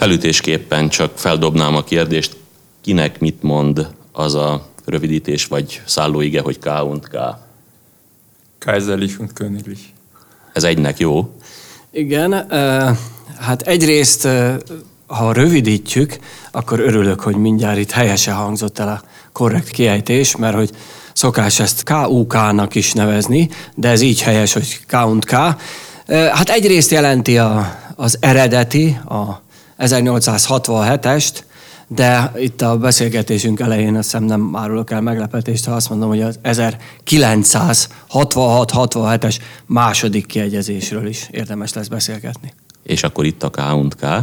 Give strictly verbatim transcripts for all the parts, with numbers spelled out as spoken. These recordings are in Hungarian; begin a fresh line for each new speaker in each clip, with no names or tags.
Felütésképpen csak feldobnám a kérdést, kinek mit mond az a rövidítés vagy szállóige, hogy K und K?
Kaiserlich und Königlich.
Ez egynek jó?
Igen, hát egyrészt, ha rövidítjük, akkor örülök, hogy mindjárt itt helyesen hangzott el a korrekt kiejtés, mert hogy szokás ezt K U K-nak is nevezni, de ez így helyes, hogy K und K. Hát egyrészt jelenti a, az eredeti, a ezernyolcszázhatvanhetest, de itt a beszélgetésünk elején azt hiszem nem árulok el meglepetést, ha azt mondom, hogy az ezerkilencszázhatvanhat hatvanhetes második kiegyezésről is érdemes lesz beszélgetni.
És akkor itt a K und K?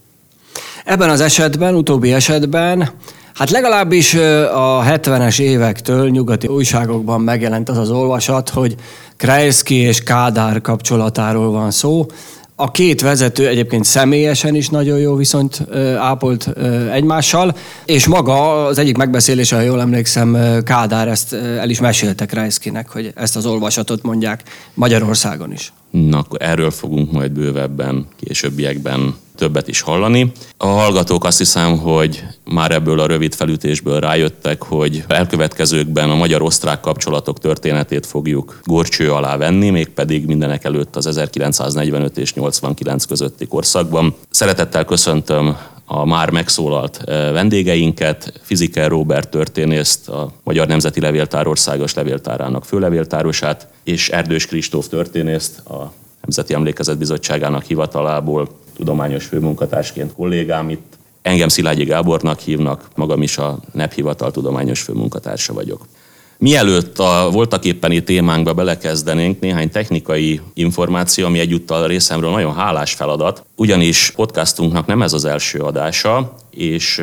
Ebben az esetben, utóbbi esetben, hát legalábbis a hetvenes évektől nyugati újságokban megjelent az az olvasat, hogy Kreisky és Kádár kapcsolatáról van szó. A két vezető egyébként személyesen is nagyon jó viszonyt ápolt egymással, és maga az egyik megbeszélése, ha jól emlékszem, Kádár ezt el is mesélte Kreiskynek, hogy ezt az olvasatot mondják Magyarországon is.
Na, akkor erről fogunk majd bővebben, későbbiekben többet is hallani. A hallgatók azt hiszem, hogy már ebből a rövid felütésből rájöttek, hogy elkövetkezőkben a magyar-osztrák kapcsolatok történetét fogjuk górcső alá venni, mégpedig mindenek előtt az ezerkilencszáznegyvenöt és nyolcvankilenc közötti korszakban. Szeretettel köszöntöm a már megszólalt vendégeinket, Fiziker Róbert történészt, a Magyar Nemzeti Levéltár Országos Levéltárának főlevéltárosát, és Erdős Kristóf történészt, a Nemzeti Emlékezet Bizottságának hivatalából tudományos főmunkatársként kollégám itt. Engem Szilágyi Gábornak hívnak, magam is a N E P hivatal tudományos főmunkatársa vagyok. Mielőtt a voltaképpeni témánkba belekezdenénk, néhány technikai információ, ami egyúttal részemről nagyon hálás feladat, ugyanis podcastunknak nem ez az első adása, és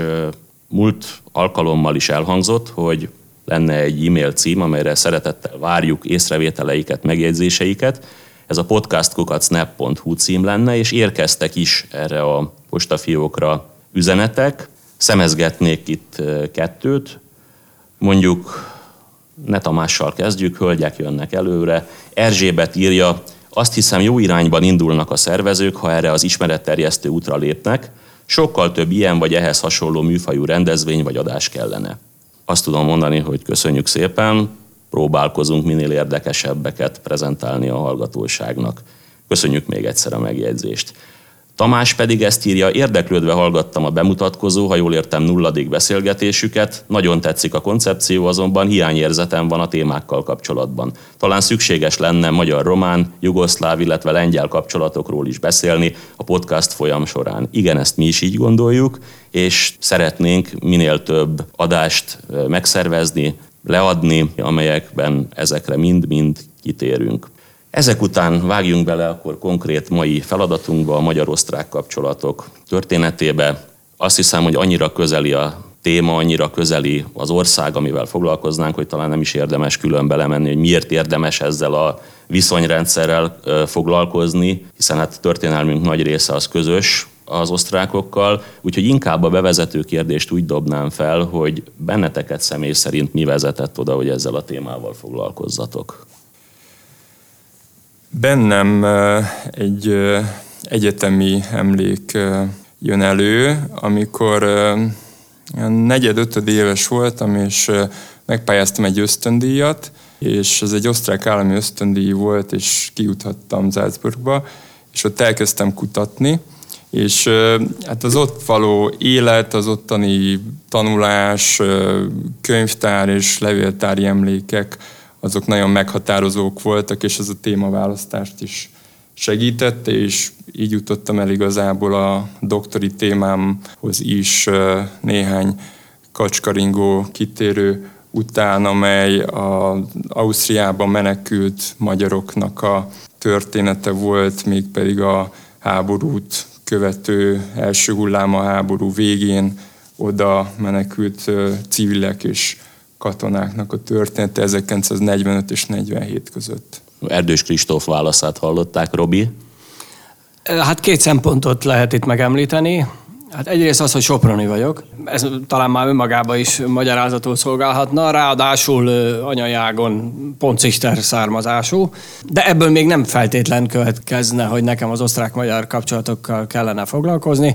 múlt alkalommal is elhangzott, hogy lenne egy e-mail cím, amelyre szeretettel várjuk észrevételeiket, megjegyzéseiket. Ez a podcast kukac n e p pont h u cím lenne, és érkeztek is erre a postafiókra üzenetek. Szemezgetnék itt kettőt. Mondjuk Ne Tamással kezdjük, hölgyek jönnek előre. Erzsébet írja, azt hiszem jó irányban indulnak a szervezők, ha erre az ismeretterjesztő útra lépnek. Sokkal több ilyen vagy ehhez hasonló műfajú rendezvény vagy adás kellene. Azt tudom mondani, hogy köszönjük szépen, próbálkozunk minél érdekesebbeket prezentálni a hallgatóságnak. Köszönjük még egyszer a megjegyzést. Tamás pedig ezt írja, érdeklődve hallgattam a bemutatkozó, ha jól értem, nulladik beszélgetésüket. Nagyon tetszik a koncepció, azonban hiányérzetem van a témákkal kapcsolatban. Talán szükséges lenne magyar-román, jugoszláv, illetve lengyel kapcsolatokról is beszélni a podcast folyam során. Igen, ezt mi is így gondoljuk, és szeretnénk minél több adást megszervezni, leadni, amelyekben ezekre mind-mind kitérünk. Ezek után vágjunk bele akkor konkrét mai feladatunkba, a magyar-osztrák kapcsolatok történetébe. Azt hiszem, hogy annyira közeli a téma, annyira közeli az ország, amivel foglalkoznánk, hogy talán nem is érdemes külön belemenni, hogy miért érdemes ezzel a viszonyrendszerrel foglalkozni, hiszen hát történelmünk nagy része az közös az osztrákokkal, úgyhogy inkább a bevezető kérdést úgy dobnám fel, hogy benneteket személy szerint mi vezetett oda, hogy ezzel a témával foglalkozzatok.
Bennem egy egyetemi emlék jön elő, amikor negyed-ötöd éves voltam, és megpályáztam egy ösztöndíjat, és ez egy osztrák állami ösztöndíj volt, és kijuthattam Salzburgba, és ott elkezdtem kutatni, és hát az ott való élet, az ottani tanulás, könyvtár és levéltári emlékek, azok nagyon meghatározók voltak, és ez a témaválasztást is segítette, és így jutottam el igazából a doktori témámhoz is néhány kacskaringó kitérő után, amely az Ausztriában menekült magyaroknak a története volt, mégpedig a háborút követő első hullám a háború végén oda menekült civilek és katonáknak a története ezerkilencszáznegyvenöt és negyvenhét között.
Erdős Kristóf válaszát hallották, Robi?
Hát két szempontot lehet itt megemlíteni. Hát egyrészt az, hogy soproni vagyok. Ez talán már önmagában is magyarázatul szolgálhatna. Ráadásul anyai ágon poncister származású. De ebből még nem feltétlen következne, hogy nekem az osztrák-magyar kapcsolatokkal kellene foglalkozni,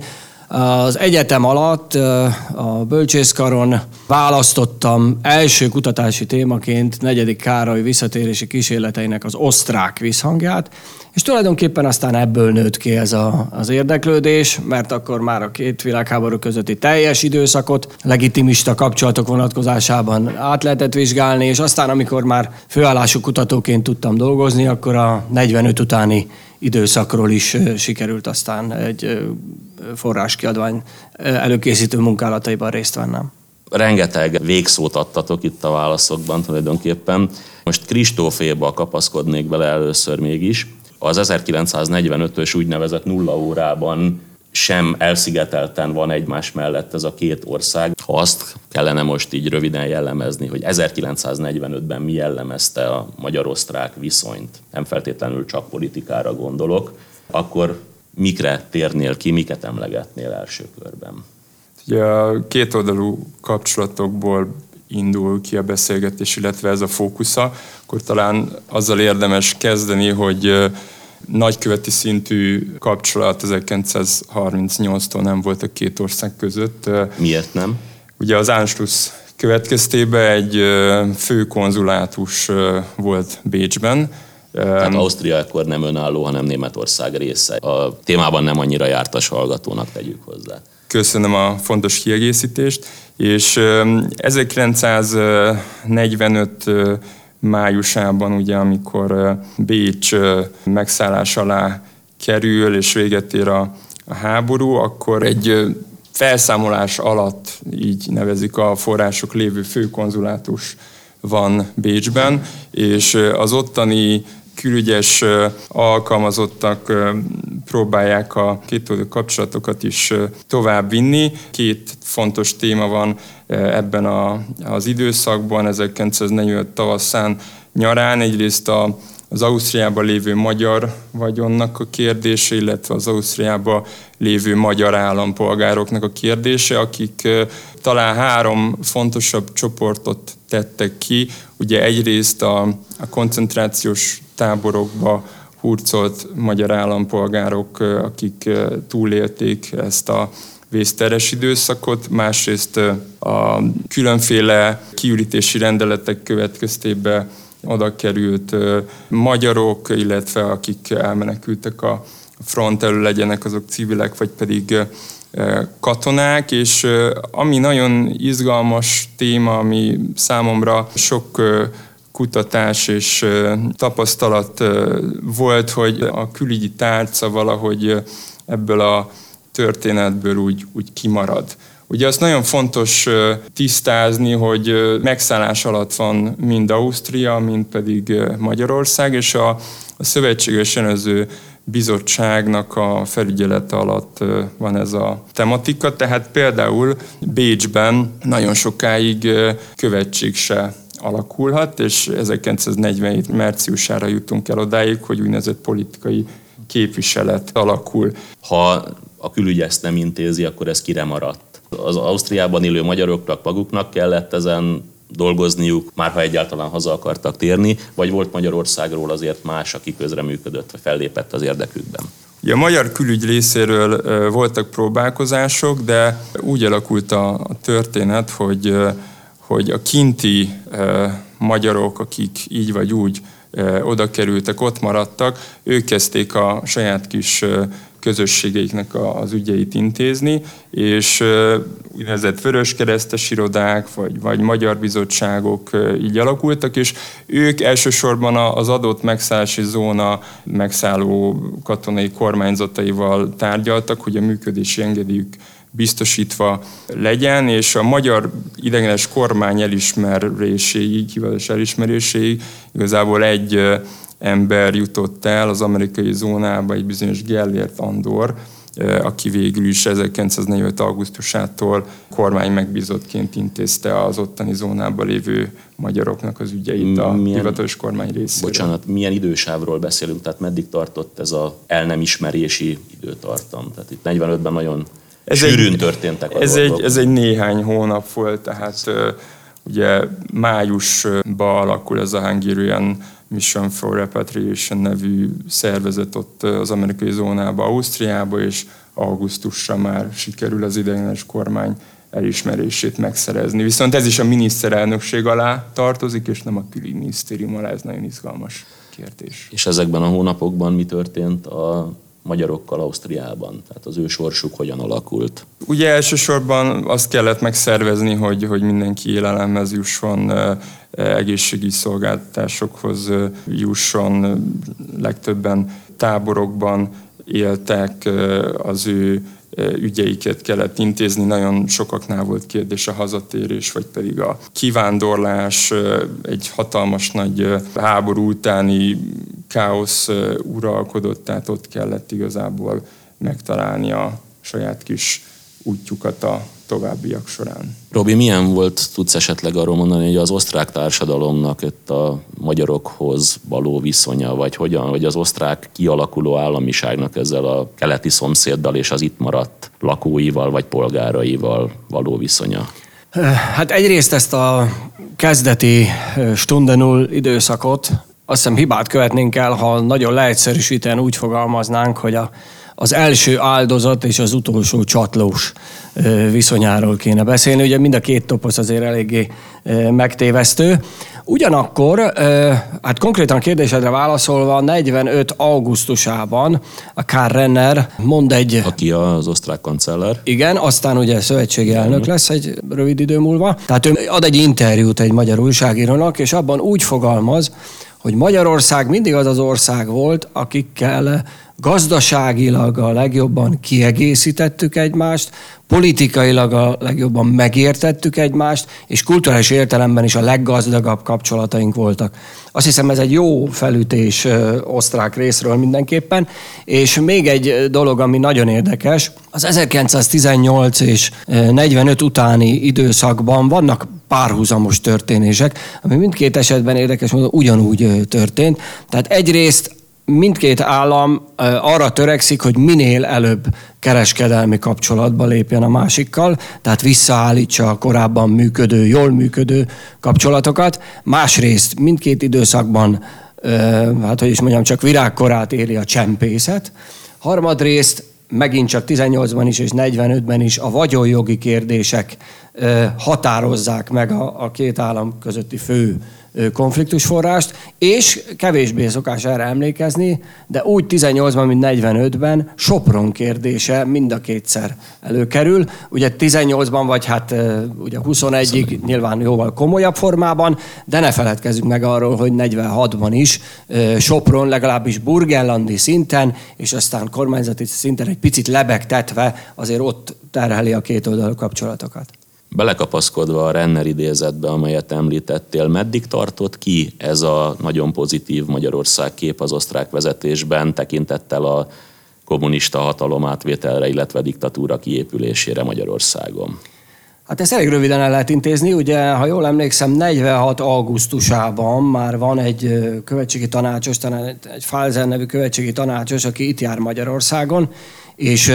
Az egyetem alatt a bölcsészkaron választottam első kutatási témaként negyedik Károly visszatérési kísérleteinek az osztrák visszhangját, és tulajdonképpen aztán ebből nőtt ki ez a, az érdeklődés, mert akkor már a két világháború közötti teljes időszakot legitimista kapcsolatok vonatkozásában át lehetett vizsgálni, és aztán, amikor már főállású kutatóként tudtam dolgozni, akkor a negyvenöt utáni időszakról is sikerült aztán egy forráskiadvány előkészítő munkálataiban részt vennem.
Rengeteg végszót adtatok itt a válaszokban tulajdonképpen. Most Kristóféba kapaszkodnék bele először mégis. Az ezerkilencszáznegyvenötös úgynevezett nulla órában sem elszigetelten van egymás mellett ez a két ország. Ha azt kellene most így röviden jellemezni, hogy ezerkilencszáznegyvenötben mi jellemezte a magyar-osztrák viszonyt, nem feltétlenül csak politikára gondolok, akkor mikre térnél ki, miket emlegetnél első körben?
Ugye a kétoldalú kapcsolatokból indul ki a beszélgetés, illetve ez a fókusza, akkor talán azzal érdemes kezdeni, hogy nagyköveti szintű kapcsolat ezerkilencszázharmincnyolctól nem volt a két ország között.
Miért nem?
Ugye az Anschluss következtében egy főkonzulátus volt Bécsben.
Tehát Ausztria ekkor nem önálló, hanem Németország része. A témában nem annyira jártas hallgatónak tegyük hozzá.
Köszönöm a fontos kiegészítést, és ezerkilencszáznegyvenöt májusában, ugye, amikor Bécs megszállás alá kerül és véget ér a, a háború, akkor egy felszámolás alatt, így nevezik a források, lévő főkonzulátus van Bécsben, és az ottani külügyes alkalmazottak próbálják a kétoldalú kapcsolatokat is tovább vinni. Két fontos téma van ebben a, az időszakban, ezerkilencszáznegyvenöt tavaszán, nyarán. Egyrészt a, az Ausztriában lévő magyar vagyonnak a kérdése, illetve az Ausztriában lévő magyar állampolgároknak a kérdése, akik talán három fontosabb csoportot tettek ki. Ugye egyrészt a, a koncentrációs táborokba hurcolt magyar állampolgárok, akik túlélték ezt a vészteres időszakot, másrészt a különféle kiürítési rendeletek következtében oda került magyarok, illetve akik elmenekültek a front elől, legyenek azok civilek, vagy pedig katonák, és ami nagyon izgalmas téma, ami számomra sok kutatás és tapasztalat volt, hogy a külügyi tárca valahogy ebből a történetből úgy, úgy kimarad. Ugye azt nagyon fontos tisztázni, hogy megszállás alatt van mind Ausztria, mind pedig Magyarország, és a, a Szövetséges Ellenőrző Bizottságnak a felügyelete alatt van ez a tematika, tehát például Bécsben nagyon sokáig követség se alakulhat, és ezerkilencszáznegyvenhét márciusára jutunk el odáig, hogy úgynevezett politikai képviselet alakul.
Ha a külügy ezt nem intézi, akkor ez kire maradt? Az Ausztriában élő magyaroknak maguknak kellett ezen dolgozniuk, már ha egyáltalán haza akartak térni, vagy volt Magyarországról azért más, aki közreműködött, vagy fellépett az érdekükben?
Ja, a magyar külügy részéről voltak próbálkozások, de úgy alakult a történet, hogy, hogy a kinti magyarok, akik így vagy úgy oda kerültek, ott maradtak, ők kezdték a saját kis közösségeiknek az ügyeit intézni, és úgynevezett vöröskeresztes irodák, vagy, vagy magyar bizottságok így alakultak, és ők elsősorban az adott megszállási zóna megszálló katonai kormányzataival tárgyaltak, hogy a működési engedélyük biztosítva legyen, és a magyar idegenes kormány elismeréséig, hivatalos elismeréséig igazából egy ember jutott el az amerikai zónába, egy bizonyos Gellért Andor, aki végül is ezerkilencszáznegyvenöt augusztusától kormány megbízottként intézte az ottani zónában lévő magyaroknak az ügyeit a milyen, hivatalos kormány részéről.
Bocsánat, milyen idősávról beszélünk, tehát meddig tartott ez az el nem ismerési időtartam? Tehát itt negyvenötben nagyon ez sűrűn egy, történtek a
ez egy, ez egy néhány hónap volt, tehát uh, ugye májusban alakul ez a Hungarian Mission for Repatriation nevű szervezet ott az amerikai zónába, Ausztriába, és augusztusra már sikerül az ideiglenes kormány elismerését megszerezni. Viszont ez is a miniszterelnökség alá tartozik, és nem a külügyminisztérium alá, ez nagyon izgalmas kérdés.
És ezekben a hónapokban mi történt a magyarokkal Ausztriában? Tehát az ő sorsuk hogyan alakult?
Ugye elsősorban azt kellett megszervezni, hogy, hogy mindenki élelemhez jusson, egészségügyi szolgáltatásokhoz jusson, legtöbben táborokban éltek, az ő ügyeiket kellett intézni, nagyon sokaknál volt kérdés a hazatérés, vagy pedig a kivándorlás, egy hatalmas nagy háború utáni káosz uralkodott, tehát ott kellett igazából megtalálni a saját kis útjukat a továbbiak során.
Robi, milyen volt, tudsz esetleg arról mondani, hogy az osztrák társadalomnak itt a magyarokhoz való viszonya, vagy hogyan, vagy az osztrák kialakuló államiságnak ezzel a keleti szomszéddal és az itt maradt lakóival vagy polgáraival való viszonya?
Hát egyrészt ezt a kezdeti Stunde Null időszakot azt hiszem hibát követnénk el, ha nagyon leegyszerűsítően úgy fogalmaznánk, hogy a az első áldozat és az utolsó csatlós viszonyáról kéne beszélni. Ugye mind a két toposz azért eléggé megtévesztő. Ugyanakkor, hát konkrétan a kérdésedre válaszolva, negyvenöt augusztusában a Karl Renner mond egy...
Aki az osztrák kancellár.
Igen, aztán ugye szövetségi elnök lesz egy rövid idő múlva. Tehát ő ad egy interjút egy magyar újságírónak, és abban úgy fogalmaz, hogy Magyarország mindig az az ország volt, akikkel gazdaságilag a legjobban kiegészítettük egymást, politikailag a legjobban megértettük egymást, és kulturális értelemben is a leggazdagabb kapcsolataink voltak. Azt hiszem, ez egy jó felütés osztrák részről mindenképpen, és még egy dolog, ami nagyon érdekes, az ezerkilencszáztizennyolc és negyvenöt utáni időszakban vannak párhuzamos történések, ami mindkét esetben érdekes módon ugyanúgy történt. Tehát egyrészt mindkét állam arra törekszik, hogy minél előbb kereskedelmi kapcsolatba lépjen a másikkal, tehát visszaállítsa a korábban működő, jól működő kapcsolatokat. Másrészt mindkét időszakban, hát hogy is mondjam, csak virágkorát éli a csempészet. Harmadrészt megint csak tizennyolcban is és negyvenötben is a vagyonjogi kérdések határozzák meg a, a két állam közötti fő konfliktusforrást, és kevésbé szokás erre emlékezni, de úgy tizennyolcban, mint negyvenötben Sopron kérdése mind a kétszer előkerül. Ugye tizennyolcban vagy hát ugye huszonegyig nyilván jóval komolyabb formában, de ne feledkezzünk meg arról, hogy negyvenhatban is Sopron legalábbis burgenlandi szinten, és aztán kormányzati szinten egy picit lebegtetve azért ott terheli a kétoldalú kapcsolatokat.
Belekapaszkodva a Renner idézetbe, amelyet említettél, meddig tartott ki ez a nagyon pozitív Magyarország kép az osztrák vezetésben, tekintettel a kommunista hatalom átvételre, illetve diktatúra kiépülésére Magyarországon?
Hát ezt elég röviden el lehet intézni. Ugye, ha jól emlékszem, negyvenhat augusztusában már van egy követségi tanácsos, talán egy Falzer nevű követségi tanácsos, aki itt jár Magyarországon, és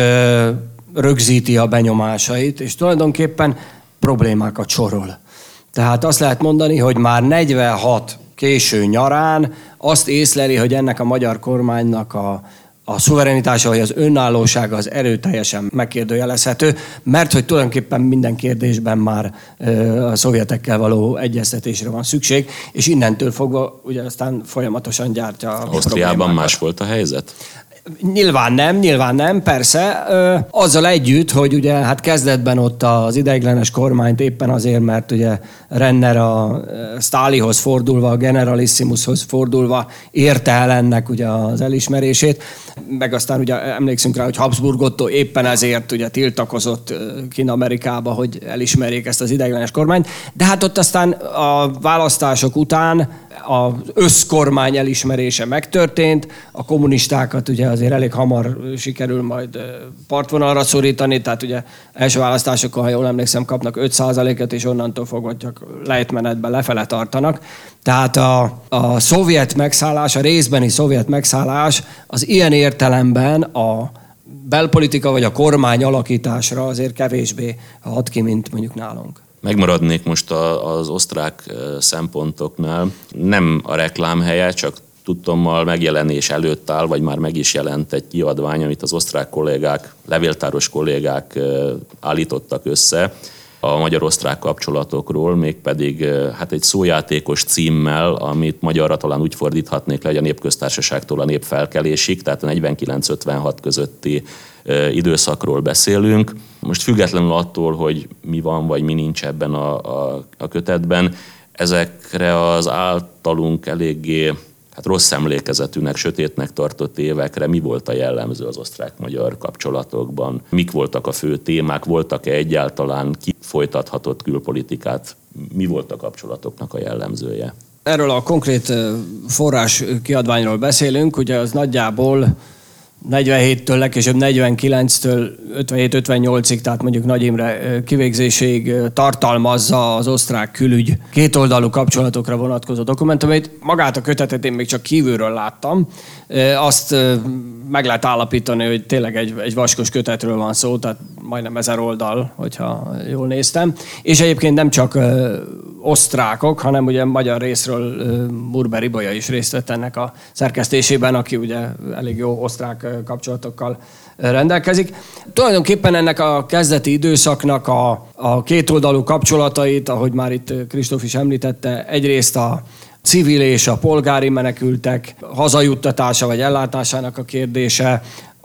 rögzíti a benyomásait, és tulajdonképpen problémákat sorol. Tehát azt lehet mondani, hogy már negyvenhat késő nyarán azt észleli, hogy ennek a magyar kormánynak a, a szuverenitása vagy az önállósága az erőteljesen megkérdőjelezhető, mert hogy tulajdonképpen minden kérdésben már a szovjetekkel való egyeztetésre van szükség, és innentől fogva ugye aztán folyamatosan gyártja a
Ausztriában más volt a helyzet?
Nyilván nem, nyilván nem, persze. Azzal együtt, hogy ugye hát kezdetben ott az ideiglenes kormányt éppen azért, mert ugye Renner a Sztálihoz fordulva, a Generalissimushoz fordulva érte el ennek ugye az elismerését, meg aztán ugye emlékszünk rá, hogy Habsburg Otto éppen ezért ugye tiltakozott Kína-Amerikába, hogy elismerjék ezt az ideiglenes kormányt, de hát ott aztán a választások után az összkormány elismerése megtörtént, a kommunistákat ugye azért elég hamar sikerül majd partvonalra szorítani, tehát ugye első választásokon, ha jól emlékszem, kapnak öt százalékot, és onnantól fogva csak lejtmenetben lefele tartanak. Tehát a, a szovjet megszállás, a részbeni szovjet megszállás az ilyen értelemben a belpolitika vagy a kormány alakításra azért kevésbé hat ki, mint mondjuk nálunk.
Megmaradnék most az osztrák szempontoknál. Nem a reklám helye, csak tudtommal megjelenés előtt áll, vagy már meg is jelent egy kiadvány, amit az osztrák kollégák, levéltáros kollégák állítottak össze a magyar-osztrák kapcsolatokról, mégpedig hát egy szójátékos címmel, amit magyarra talán úgy fordíthatnék le, hogy a népköztársaságtól a népfelkelésig, tehát a negyvenkilenc ötvenhat közötti időszakról beszélünk. Most függetlenül attól, hogy mi van vagy mi nincs ebben a, a, a kötetben, ezekre az általunk eléggé hát rossz emlékezetűnek, sötétnek tartott évekre mi volt a jellemző az osztrák-magyar kapcsolatokban? Mik voltak a fő témák? Voltak-e egyáltalán, ki folytathatott külpolitikát? Mi volt a kapcsolatoknak a jellemzője?
Erről a konkrét forrás kiadványról beszélünk, ugye az nagyjából negyvenhéttől legkésőbb negyvenkilenctől ötvenhét ötvennyolcig, tehát mondjuk Nagy Imre kivégzésig tartalmazza az osztrák külügy kétoldalú kapcsolatokra vonatkozó dokumentumait. Magát a kötetet én még csak kívülről láttam. Azt meg lehet állapítani, hogy tényleg egy, egy vaskos kötetről van szó, tehát majdnem ezer oldal, hogyha jól néztem. És egyébként nem csak osztrákok, hanem ugye magyar részről Murber Ibolya is részt vett ennek a szerkesztésében, aki ugye elég jó osztrák kapcsolatokkal rendelkezik. Tulajdonképpen ennek a kezdeti időszaknak a, a kétoldalú kapcsolatait, ahogy már itt Kristóf is említette, egyrészt a civil és a polgári menekültek hazajuttatása vagy ellátásának a kérdése,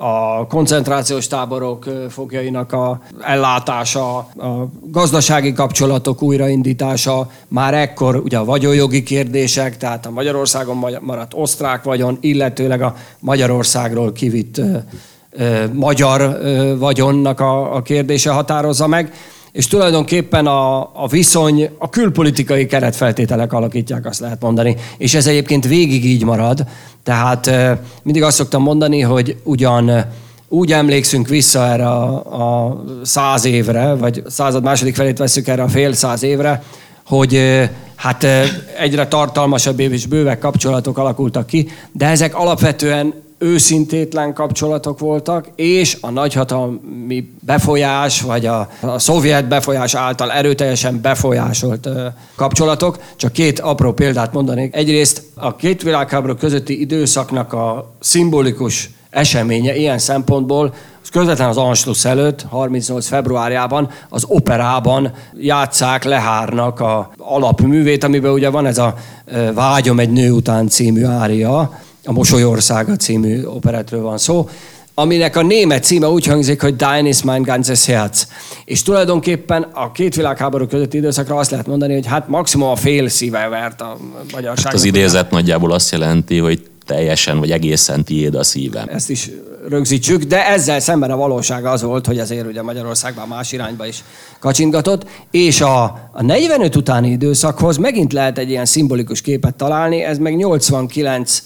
a koncentrációs táborok foglyainak a ellátása, a gazdasági kapcsolatok újraindítása, már ekkor ugye a vagyonjogi kérdések, tehát a Magyarországon maradt osztrák vagyon, illetőleg a Magyarországról kivitt ö, ö, magyar ö, vagyonnak a, a kérdése határozza meg, és tulajdonképpen a, a viszony, a külpolitikai keretfeltételek alakítják, azt lehet mondani. És ez egyébként végig így marad. Tehát mindig azt szoktam mondani, hogy ugyan úgy emlékszünk vissza erre a, a száz évre, vagy a század második felét veszük erre a fél száz évre, hogy hát egyre tartalmasabb és bővek kapcsolatok alakultak ki, de ezek alapvetően őszintétlen kapcsolatok voltak, és a nagyhatalmi befolyás, vagy a, a szovjet befolyás által erőteljesen befolyásolt ö, kapcsolatok. Csak két apró példát mondanék. Egyrészt a két világháború közötti időszaknak a szimbolikus eseménye ilyen szempontból, az közvetlen az Anschluss előtt, harmincnyolc februárjában az operában játsszák Lehárnak a alapművét, amiben ugye van ez a Vágyom egy nő után című ária, a Mosolyországa című operettről van szó, aminek a német címe úgy hangzik, hogy Dein ist mein ganzes Herz. És tulajdonképpen a két világháború közötti időszakra azt lehet mondani, hogy hát maximum a fél szíve vert a magyarságnak.
Hát az idézet nagyjából azt jelenti, hogy teljesen vagy egészen tiéd a szívem.
Ezt is rögzítsük, de ezzel szemben a valóság az volt, hogy azért ugye Magyarországban más irányba is kacsintgatott, és a, a negyvenöt utáni időszakhoz megint lehet egy ilyen szimbolikus képet találni, ez meg nyolcvankilenc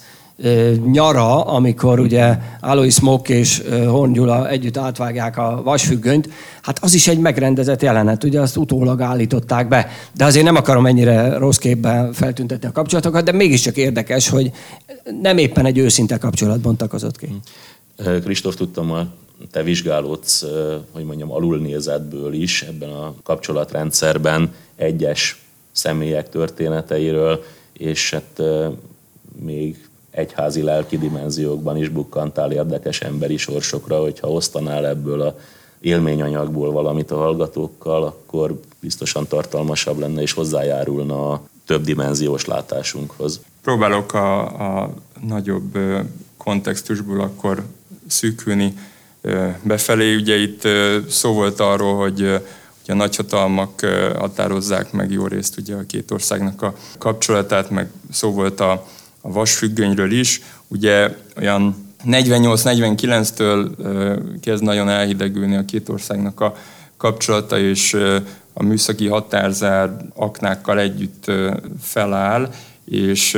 nyara, amikor ugye Alois Mock és Horn Gyula együtt átvágják a vasfüggönyt, hát az is egy megrendezett jelenet, ugye azt utólag állították be. De azért nem akarom ennyire rossz képben feltüntetni a kapcsolatokat, de mégiscsak érdekes, hogy nem éppen egy őszinte kapcsolat bontakozott ki.
Kristóf, tudtam, te vizsgálódsz, hogy mondjam, alulnézetből is ebben a kapcsolatrendszerben egyes személyek történeteiről, és hát még egyházi lelki dimenziókban is bukkantál érdekes emberi sorsokra, hogyha osztanál ebből a élményanyagból valamit a hallgatókkal, akkor biztosan tartalmasabb lenne és hozzájárulna a több dimenziós látásunkhoz.
Próbálok a, a nagyobb kontextusból akkor szűkülni befelé. Ugye itt szó volt arról, hogy a nagyhatalmak határozzák meg jó részt ugye a két országnak a kapcsolatát, meg szó volt a a vasfüggönyről is. Ugye olyan negyvennyolc negyvenkilenctől kezd nagyon elhidegülni a két országnak a kapcsolata, és a műszaki határzár aknákkal együtt feláll, és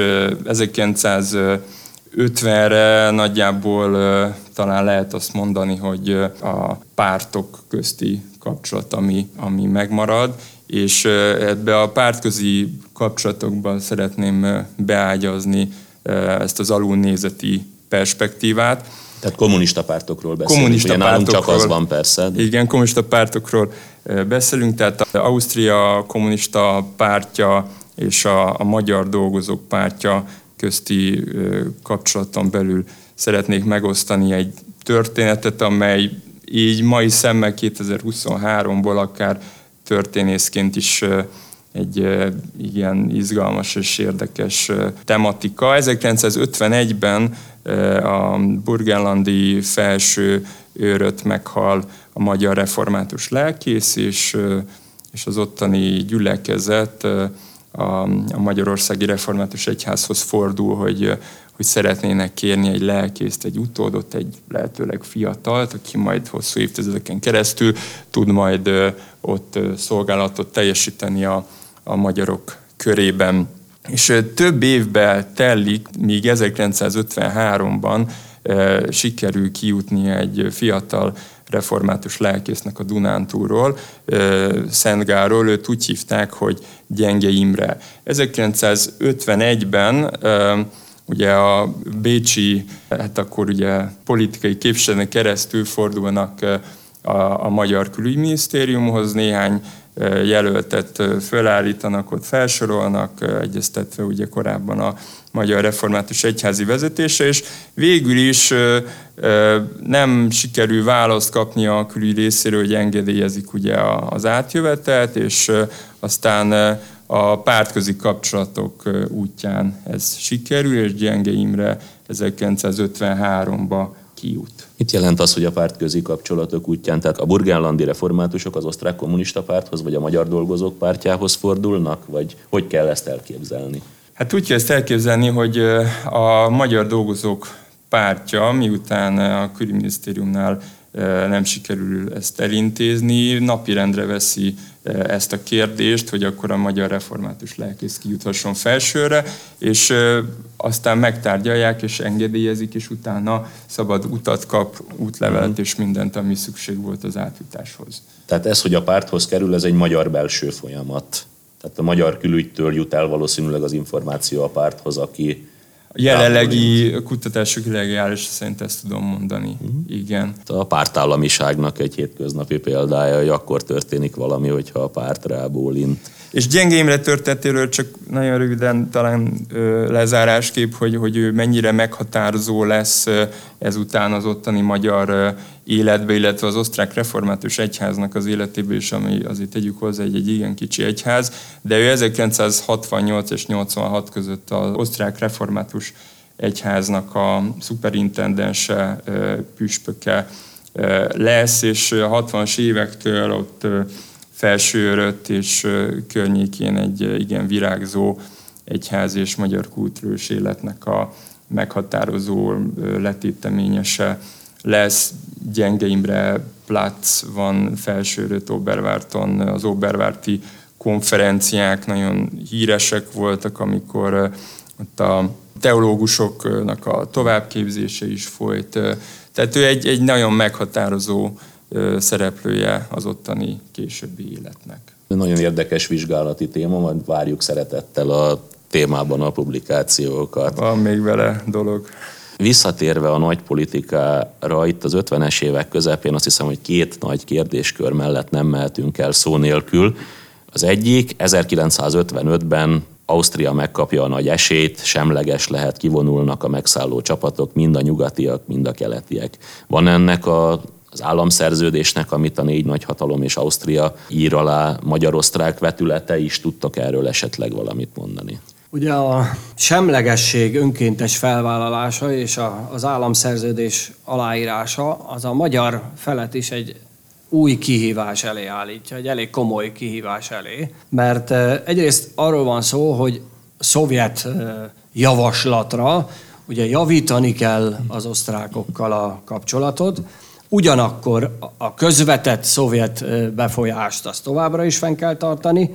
ezerkilencszázötvenre nagyjából talán lehet azt mondani, hogy a pártok közti kapcsolat, ami, ami megmarad, és ebbe a pártközi kapcsolatokban szeretném beágyazni ezt az alulnézeti perspektívát.
Tehát kommunista pártokról beszélünk,
kommunista
ugye nálunk
pártokról,
csak az van persze.
Igen, kommunista pártokról beszélünk, tehát az Ausztria kommunista pártja és a, a Magyar Dolgozók Pártja közti kapcsolaton belül szeretnék megosztani egy történetet, amely így mai szemmel kétezer-huszonháromból akár történészként is egy igen izgalmas és érdekes tematika. ezerkilencszázötvenegyben a burgenlandi felső őrött meghal a magyar református lelkész, és, és az ottani gyülekezet a, a Magyarországi Református Egyházhoz fordul, hogy, hogy szeretnének kérni egy lelkészt, egy utódot, egy lehetőleg fiatalt, aki majd hosszú évtizedeken keresztül tud majd ott szolgálatot teljesíteni a, a magyarok körében. És több évben telik, míg ezerkilencszázötvenháromban e, sikerül kijutni egy fiatal református lelkésznek a Dunántúlról, e, Szentgálról, őt úgy hívták, hogy Gyenge Imre. ezerkilencszázötvenegyben e, ugye a bécsi, hát akkor ugye politikai képviselőnek keresztül fordulnak a, a Magyar Külügyminisztériumhoz, néhány jelöltet fölállítanak, ott felsorolnak, egyeztetve ugye korábban a Magyar Református Egyházi vezetése, és végül is nem sikerül választ kapni a külügy részéről, hogy engedélyezik ugye az átjövetelt, és aztán a pártközi kapcsolatok útján ez sikerül, és Gyenge Imre ezerkilencszázötvenháromba kijut.
Mit jelent az, hogy a pártközi kapcsolatok útján, tehát a burgenlandi reformátusok az osztrák kommunista párthoz, vagy a Magyar Dolgozók Pártjához fordulnak, vagy hogy kell ezt elképzelni?
Hát úgy kell ezt elképzelni, hogy a Magyar Dolgozók Pártja, miután a külügyminisztériumnál nem sikerül ezt elintézni, napirendre veszi ezt a kérdést, hogy akkor a magyar református lelkész kijuthasson felsőre, és aztán megtárgyalják és engedélyezik, és utána szabad utat kap, útlevelet és mindent, ami szükség volt az átjutáshoz.
Tehát ez, hogy a párthoz kerül, ez egy magyar belső folyamat. Tehát a magyar külügytől jut el valószínűleg az információ a párthoz, aki...
A jelenlegi kutatások legális szerint ezt tudom mondani. Uh-huh. Igen.
A pártállamiságnak egy hétköznapi példája, hogy akkor történik valami, hogyha a párt rábólint.
És Gyenge Imre történetéről csak nagyon röviden talán ö, lezárásképp, hogy, hogy ő mennyire meghatározó lesz ö, ezután az ottani magyar ö, életbe, illetve az osztrák református egyháznak az életébe is, ami azért tegyük hozzá egy, egy igen kicsi egyház, de ő ezerkilencszázhatvannyolc és nyolcvanhat között az osztrák református egyháznak a szuperintendense, ö, püspöke ö, lesz, és a hatvanas évektől ott ö, Felsőörött és környékén egy igen virágzó egyház és magyar kultúrős életnek a meghatározó letéteményese lesz. Gyenge Imre Platz van Felsőörött, Oberwárton, az oberwárti konferenciák nagyon híresek voltak, amikor ott a teológusoknak a továbbképzése is folyt. Tehát ő egy, egy nagyon meghatározó szereplője az ottani későbbi életnek.
Nagyon érdekes vizsgálati téma, majd várjuk szeretettel a témában a publikációkat.
Van még vele dolog.
Visszatérve a nagy politikára, itt az ötvenes évek közepén azt hiszem, hogy két nagy kérdéskör mellett nem mehetünk el szó nélkül. Az egyik ezerkilencszázötvenötben Ausztria megkapja a nagy esélyt, semleges lehet, kivonulnak a megszálló csapatok, mind a nyugatiak, mind a keletiek. Van ennek a az államszerződésnek, amit a négy nagyhatalom és Ausztria ír alá, magyar-osztrák vetülete is, tudtak erről esetleg valamit mondani?
Ugye a semlegesség önkéntes felvállalása és a, az államszerződés aláírása az a magyar felet is egy új kihívás elé állítja, egy elég komoly kihívás elé, mert egyrészt arról van szó, hogy szovjet javaslatra ugye javítani kell az osztrákokkal a kapcsolatot, ugyanakkor a közvetett szovjet befolyást azt továbbra is fenn kell tartani,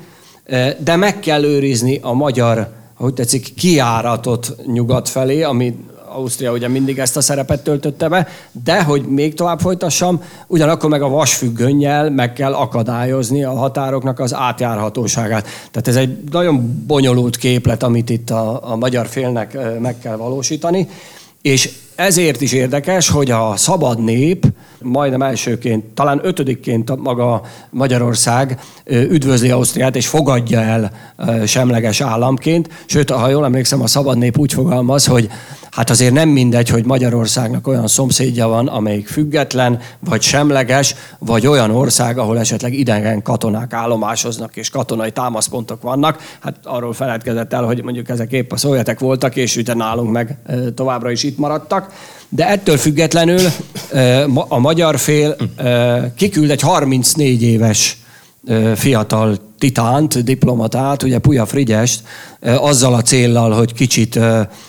de meg kell őrizni a magyar, ahogy tetszik, kijáratot nyugat felé, ami Ausztria ugye mindig ezt a szerepet töltötte be, de hogy még tovább folytassam, ugyanakkor meg a vasfüggönnyel meg kell akadályozni a határoknak az átjárhatóságát. Tehát ez egy nagyon bonyolult képlet, amit itt a, a magyar félnek meg kell valósítani, és ezért is érdekes, hogy a szabad nép majdnem elsőként, talán ötödikként maga Magyarország üdvözli Ausztriát és fogadja el semleges államként. Sőt, ha jól emlékszem, a szabad nép úgy fogalmaz, hogy hát azért nem mindegy, hogy Magyarországnak olyan szomszédja van, amelyik független, vagy semleges, vagy olyan ország, ahol esetleg idegen katonák állomásoznak, és katonai támaszpontok vannak. Hát arról feledkezett el, hogy mondjuk ezek épp a szovjetek voltak, és ugye nálunk meg továbbra is itt maradtak. De ettől függetlenül a magyar fél kiküld egy harmincnégy éves fiatal titánt, diplomatát, ugye Puja Frigyest, azzal a céllal, hogy kicsit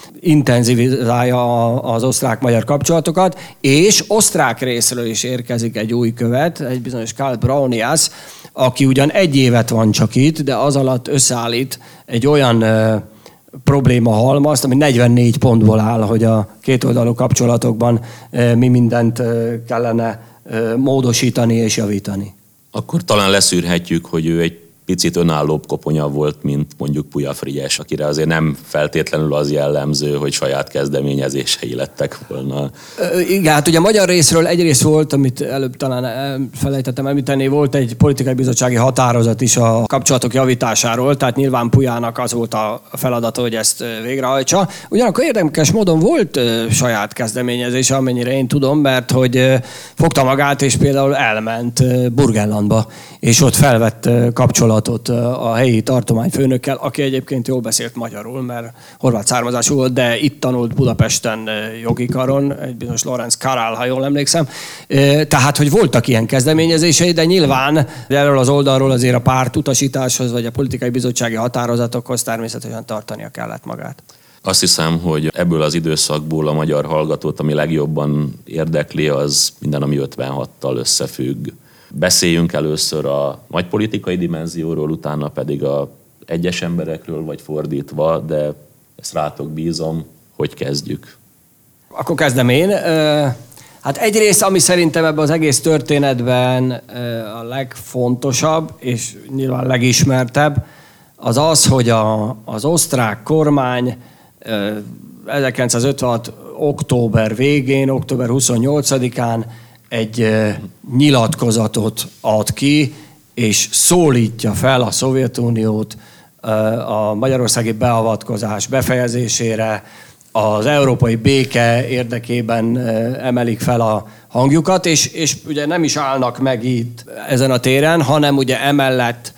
intenzivizálja az osztrák-magyar kapcsolatokat, és osztrák részről is érkezik egy új követ, egy bizonyos Karl Braunias, aki ugyan egy évet van csak itt, de az alatt összeállít egy olyan probléma halmazt, ami negyvennégy pontból áll, hogy a kétoldalú kapcsolatokban mi mindent kellene módosítani és javítani.
Akkor talán leszűrhetjük, hogy ő egy picit önállóbb koponya volt, mint mondjuk Puja Frigyes, akire azért nem feltétlenül az jellemző, hogy saját kezdeményezései lettek volna.
Igen, hát ugye a magyar részről egyrészt volt, amit előbb talán felejtettem említeni, volt egy politikai bizottsági határozat is a kapcsolatok javításáról, tehát nyilván Pujának az volt a feladata, hogy ezt végrehajtsa. Ugyanakkor érdekes módon volt saját kezdeményezése, amennyire én tudom, mert hogy fogta magát, és például elment Burgenlandba, és ott felvett kapcsolatot a helyi tartományfőnökkel, aki egyébként jól beszélt magyarul, mert horvát származású volt, de itt tanult Budapesten jogi karon, egy bizonyos Lorenz Karál, ha jól emlékszem. Tehát, hogy voltak ilyen kezdeményezései, de nyilván erről az oldalról azért a párt utasításhoz, vagy a politikai bizottsági határozatokhoz természetesen tartania kellett magát.
Azt hiszem, hogy ebből az időszakból a magyar hallgatót, ami legjobban érdekli, az minden, ami ötvenhattal összefügg. Beszéljünk először a nagypolitikai dimenzióról, utána pedig a egyes emberekről, vagy fordítva, de ezt rátok bízom, hogy kezdjük.
Akkor kezdem én. Hát egyrészt, ami szerintem ebben az egész történetben a legfontosabb, és nyilván legismertebb, az az, hogy a, az osztrák kormány ezerkilencszázötvenhat október végén, október huszonnyolcadikán egy nyilatkozatot ad ki, és szólítja fel a Szovjetuniót a magyarországi beavatkozás befejezésére, az európai béke érdekében emelik fel a hangjukat, és, és ugye nem is állnak meg itt ezen a téren, hanem ugye emellett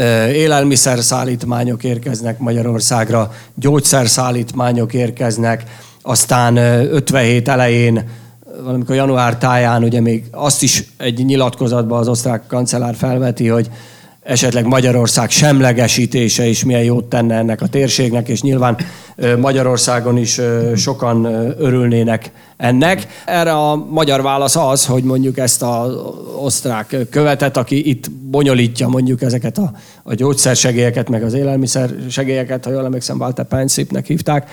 élelmiszerszállítmányok érkeznek Magyarországra, gyógyszerszállítmányok érkeznek, aztán ötvenhét elején, valamikor január táján ugye még azt is egy nyilatkozatban az osztrák kancellár felveti, hogy esetleg Magyarország semlegesítése is milyen jót tenne ennek a térségnek, és nyilván Magyarországon is sokan örülnének ennek. Erre a magyar válasz az, hogy mondjuk ezt az osztrák követet, aki itt bonyolítja mondjuk ezeket a, a gyógyszersegélyeket, meg az élelmiszersegélyeket, ha jól emlékszem, Walter Prinzipnek hívták,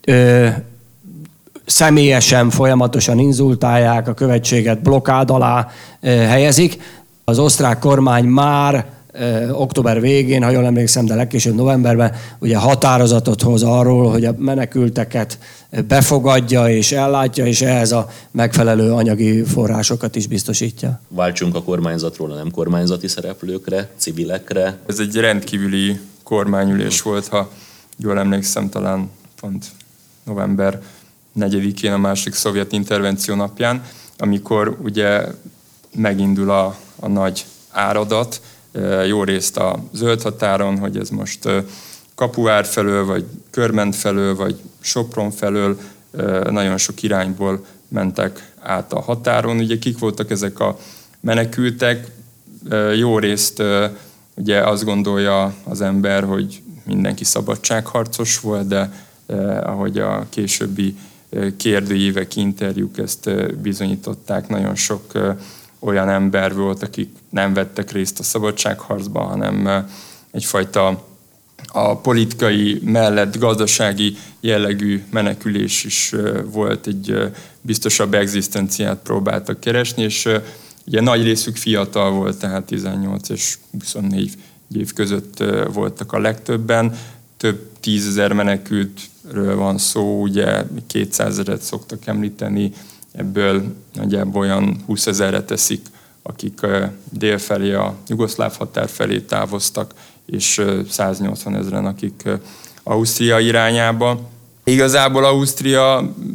személyesen folyamatosan inzultálják, a követséget blokkád alá helyezik. Az osztrák kormány már október végén, ha jól emlékszem, de legkésőbb novemberben ugye határozatot hoz arról, hogy a menekülteket befogadja és ellátja, és ehhez a megfelelő anyagi forrásokat is biztosítja.
Váltsunk a kormányzatról a nem kormányzati szereplőkre, civilekre.
Ez egy rendkívüli kormányülés volt, ha jól emlékszem, talán pont november negyedikén, a másik szovjet intervenció napján, amikor ugye megindul a, a nagy áradat, jó részt a zöld határon, hogy ez most Kapuvár felől, vagy Körment felől, vagy Sopron felől, nagyon sok irányból mentek át a határon. Ugye kik voltak ezek a menekültek? Jó részt ugye azt gondolja az ember, hogy mindenki szabadságharcos volt, de ahogy a későbbi kérdőívek, interjúk ezt bizonyították, nagyon sok olyan ember volt, akik nem vettek részt a szabadságharcban, hanem egyfajta a politikai mellett gazdasági jellegű menekülés is volt, egy biztosabb egzisztenciát próbáltak keresni, és ugye nagy részük fiatal volt, tehát tizennyolc és huszonnégy év között voltak a legtöbben. több tízezer menekültről van szó, ugye kétszázezret szoktak említeni, ebből nagyjából olyan húszezerre teszik, akik délfelé, a jugoszláv határ felé távoztak, és száznyolcvan ezeren, akik Ausztria irányába. Igazából Ausztria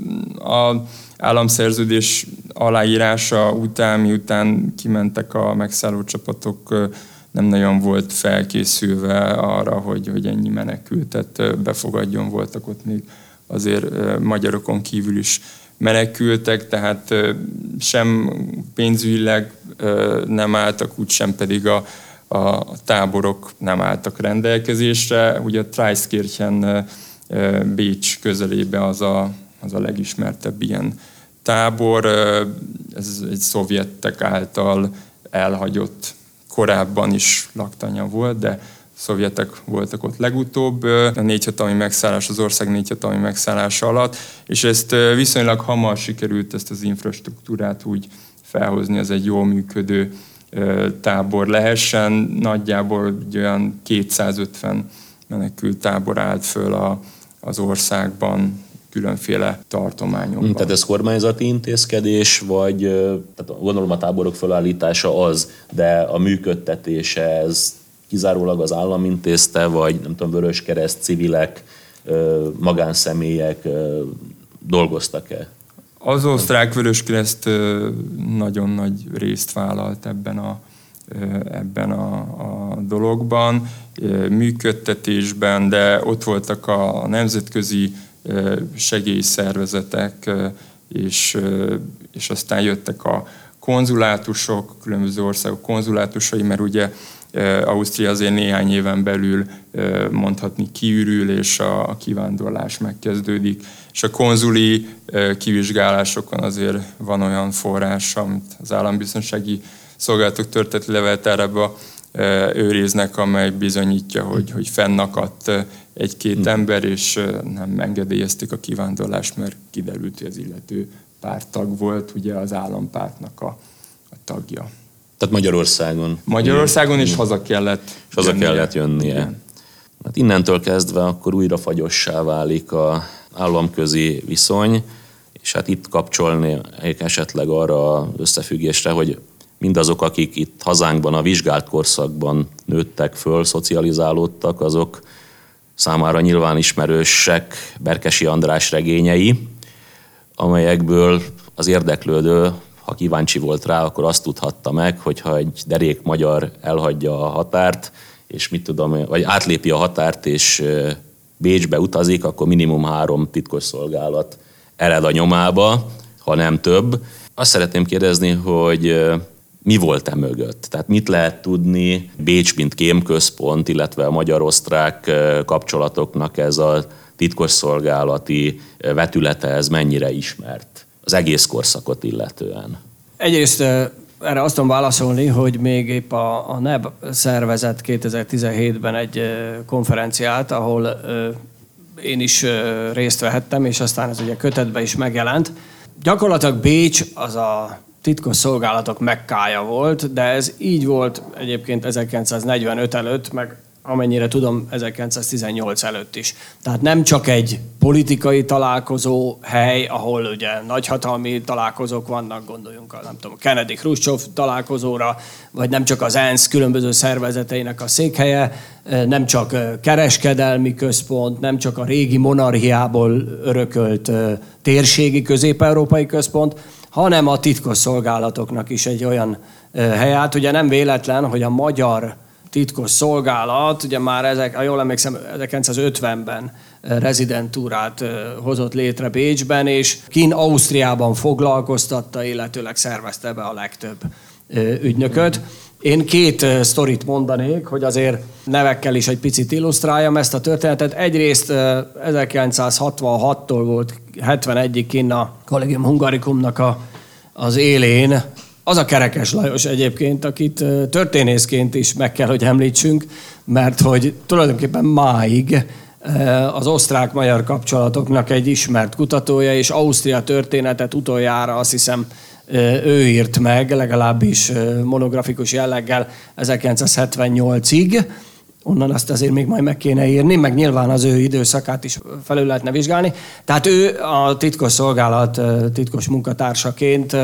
az államszerződés aláírása után, miután kimentek a megszálló csapatok, nem nagyon volt felkészülve arra, hogy, hogy ennyi menekültet befogadjon. Voltak ott még azért magyarokon kívül is menekültek, tehát sem pénzügyileg nem álltak, úgy sem pedig a, a táborok nem álltak rendelkezésre. Ugye a Traiskirchen Bécs közelében az a, az a legismertebb ilyen tábor. Ez egy szovjetek által elhagyott, korábban is laktanya volt, de szovjetek voltak ott legutóbb, a négyhatalmi megszállás, az ország négyhatalmi megszállása alatt, és ezt viszonylag hamar sikerült ezt az infrastruktúrát úgy felhozni, ez egy jól működő tábor lehessen. Nagyjából olyan kétszázötven menekült tábor állt föl a, az országban, különféle tartományokban.
Tehát ez kormányzati intézkedés, vagy tehát gondolom a táborok felállítása az, de a működtetése ez kizárólag az állam intézte, vagy nem tudom, Vöröskereszt, civilek, magánszemélyek dolgoztak-e?
Az osztrák Vöröskereszt nagyon nagy részt vállalt ebben a, ebben a, a dologban, működtetésben, de ott voltak a nemzetközi segélyszervezetek, és, és aztán jöttek a konzulátusok, különböző országok konzulátusai, mert ugye Ausztria azért néhány éven belül mondhatni kiürül, és a kivándorlás megkezdődik. És a konzuli kivizsgálásokon azért van olyan forrás, amit az állambiztonsági szolgálatok történeti levéltárában őriznek, amely bizonyítja, hogy, hogy fennakadt egy-két ember, és nem engedélyezték a kivándorlást, mert kiderült, hogy az illető párttag volt, ugye az állampártnak a, a tagja.
Tehát Magyarországon.
Magyarországon is haza kellett
És haza
jönnie.
kellett jönnie. Hát innentől kezdve akkor újra fagyossá válik az államközi viszony, és hát itt kapcsolni esetleg arra az összefüggésre, hogy mindazok, akik itt hazánkban a vizsgált korszakban nőttek föl, szocializálódtak, azok számára nyilván ismerősek Berkesi András regényei, amelyekből az érdeklődő, ha kíváncsi volt rá, akkor azt tudhatta meg, hogyha egy derék magyar elhagyja a határt, és mit tudom, vagy átlépi a határt, és Bécsbe utazik, akkor minimum három titkosszolgálat ered a nyomába, ha nem több. Azt szeretném kérdezni, hogy mi volt e mögött? Tehát mit lehet tudni Bécs, mint kémközpont, illetve a magyar-osztrák kapcsolatoknak ez a titkosszolgálati vetülete, ez mennyire ismert az egész korszakot illetően?
Egyrészt erre azt tudom válaszolni, hogy még épp a, a NEB szervezett kétezer-tizenhétben egy konferenciát, ahol én is részt vehettem, és aztán ez ugye kötetben is megjelent. Gyakorlatilag Bécs az a titkos szolgálatok Mekkája volt, de ez így volt egyébként ezerkilencszáznegyvenöt előtt, meg amennyire tudom, ezerkilencszáztizennyolc előtt is. Tehát nem csak egy politikai találkozó hely, ahol ugye nagyhatalmi találkozók vannak, gondoljunk a, nem tudom, Kennedy-Hruscsov találkozóra, vagy nem csak az ENSZ különböző szervezeteinek a székhelye, nem csak kereskedelmi központ, nem csak a régi monarchiából örökölt térségi közép-európai központ, hanem a titkosszolgálatoknak is egy olyan helyát. Ugye nem véletlen, hogy a magyar titkos szolgálat, ugye már ezek, ha jól emlékszem, ezerkilencszázötvenben rezidentúrát hozott létre Bécsben, és kint Ausztriában foglalkoztatta, illetőleg szervezte be a legtöbb ügynököt. Én két sztorit mondanék, hogy azért nevekkel is egy picit illusztráljam ezt a történetet. Egyrészt ezerkilencszázhatvanhattól volt hetvenegyig kinn a Collegium Hungaricumnak a, az élén. Az a Kerekes Lajos egyébként, akit történészként is meg kell, hogy említsünk, mert hogy tulajdonképpen máig az osztrák-magyar kapcsolatoknak egy ismert kutatója, és Ausztria történetet utoljára azt hiszem ő írt meg, legalábbis monografikus jelleggel ezerkilencszázhetvennyolcig. onnan azt azért még majd meg kéne írni, meg nyilván az ő időszakát is felül lehetne vizsgálni. Tehát ő a titkos szolgálat titkos munkatársaként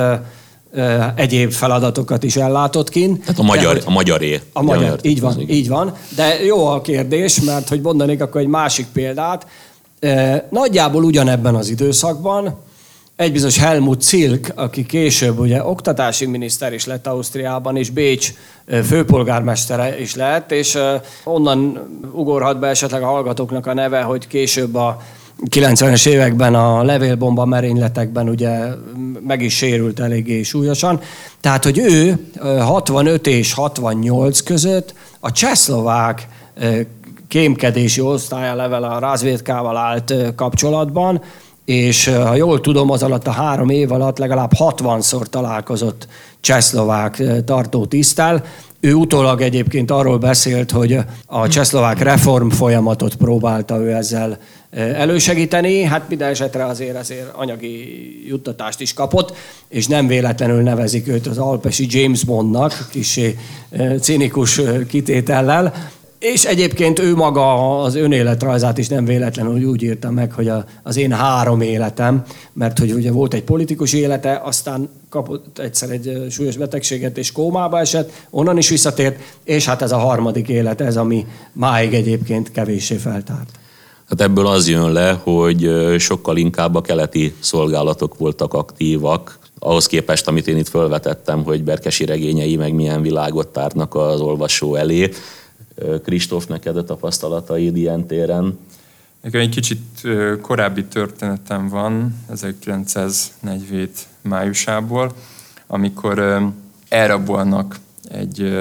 egyéb feladatokat is ellátott kint.
Tehát a magyar, de, a magyaré.
A magyar, magyar, így van, így van. De jó a kérdés, mert hogy mondanék akkor egy másik példát. Nagyjából ugyanebben az időszakban egy bizonyos Helmut Zilk, aki később ugye oktatási miniszter is lett Ausztriában, és Bécs főpolgármestere is lett, és onnan ugorhat be esetleg a hallgatóknak a neve, hogy később a kilencvenes években a levélbomba merényletekben ugye meg is sérült eléggé súlyosan. Tehát, hogy ő hatvanöt és hatvannyolc között a csehszlovák kémkedési osztálya levele a Razvédkával állt kapcsolatban, és ha jól tudom, az alatt a három év alatt legalább hatvanszor találkozott csehszlovák tartó tiszttel. Ő utólag egyébként arról beszélt, hogy a csehszlovák reform folyamatot próbálta ő ezzel elősegíteni. Hát minden esetre azért, azért anyagi juttatást is kapott, és nem véletlenül nevezik őt az alpesi James Bondnak, kissé cinikus kitétellel. És egyébként ő maga az önéletrajzát is nem véletlenül úgy írta meg, hogy az én három életem, mert hogy ugye volt egy politikus élete, aztán kapott egyszer egy súlyos betegséget és kómába esett, onnan is visszatért, és hát ez a harmadik élet, ez ami máig egyébként kevéssé feltárt.
Hát ebből az jön le, hogy sokkal inkább a keleti szolgálatok voltak aktívak, ahhoz képest, amit én itt felvetettem, hogy Berkesi regényei meg milyen világot tárnak az olvasó elé. Kristóf, neked a tapasztalataid ilyen téren?
Nekem egy kicsit korábbi történetem van, ezerkilencszáznegyvenhét májusából, amikor elrabolnak egy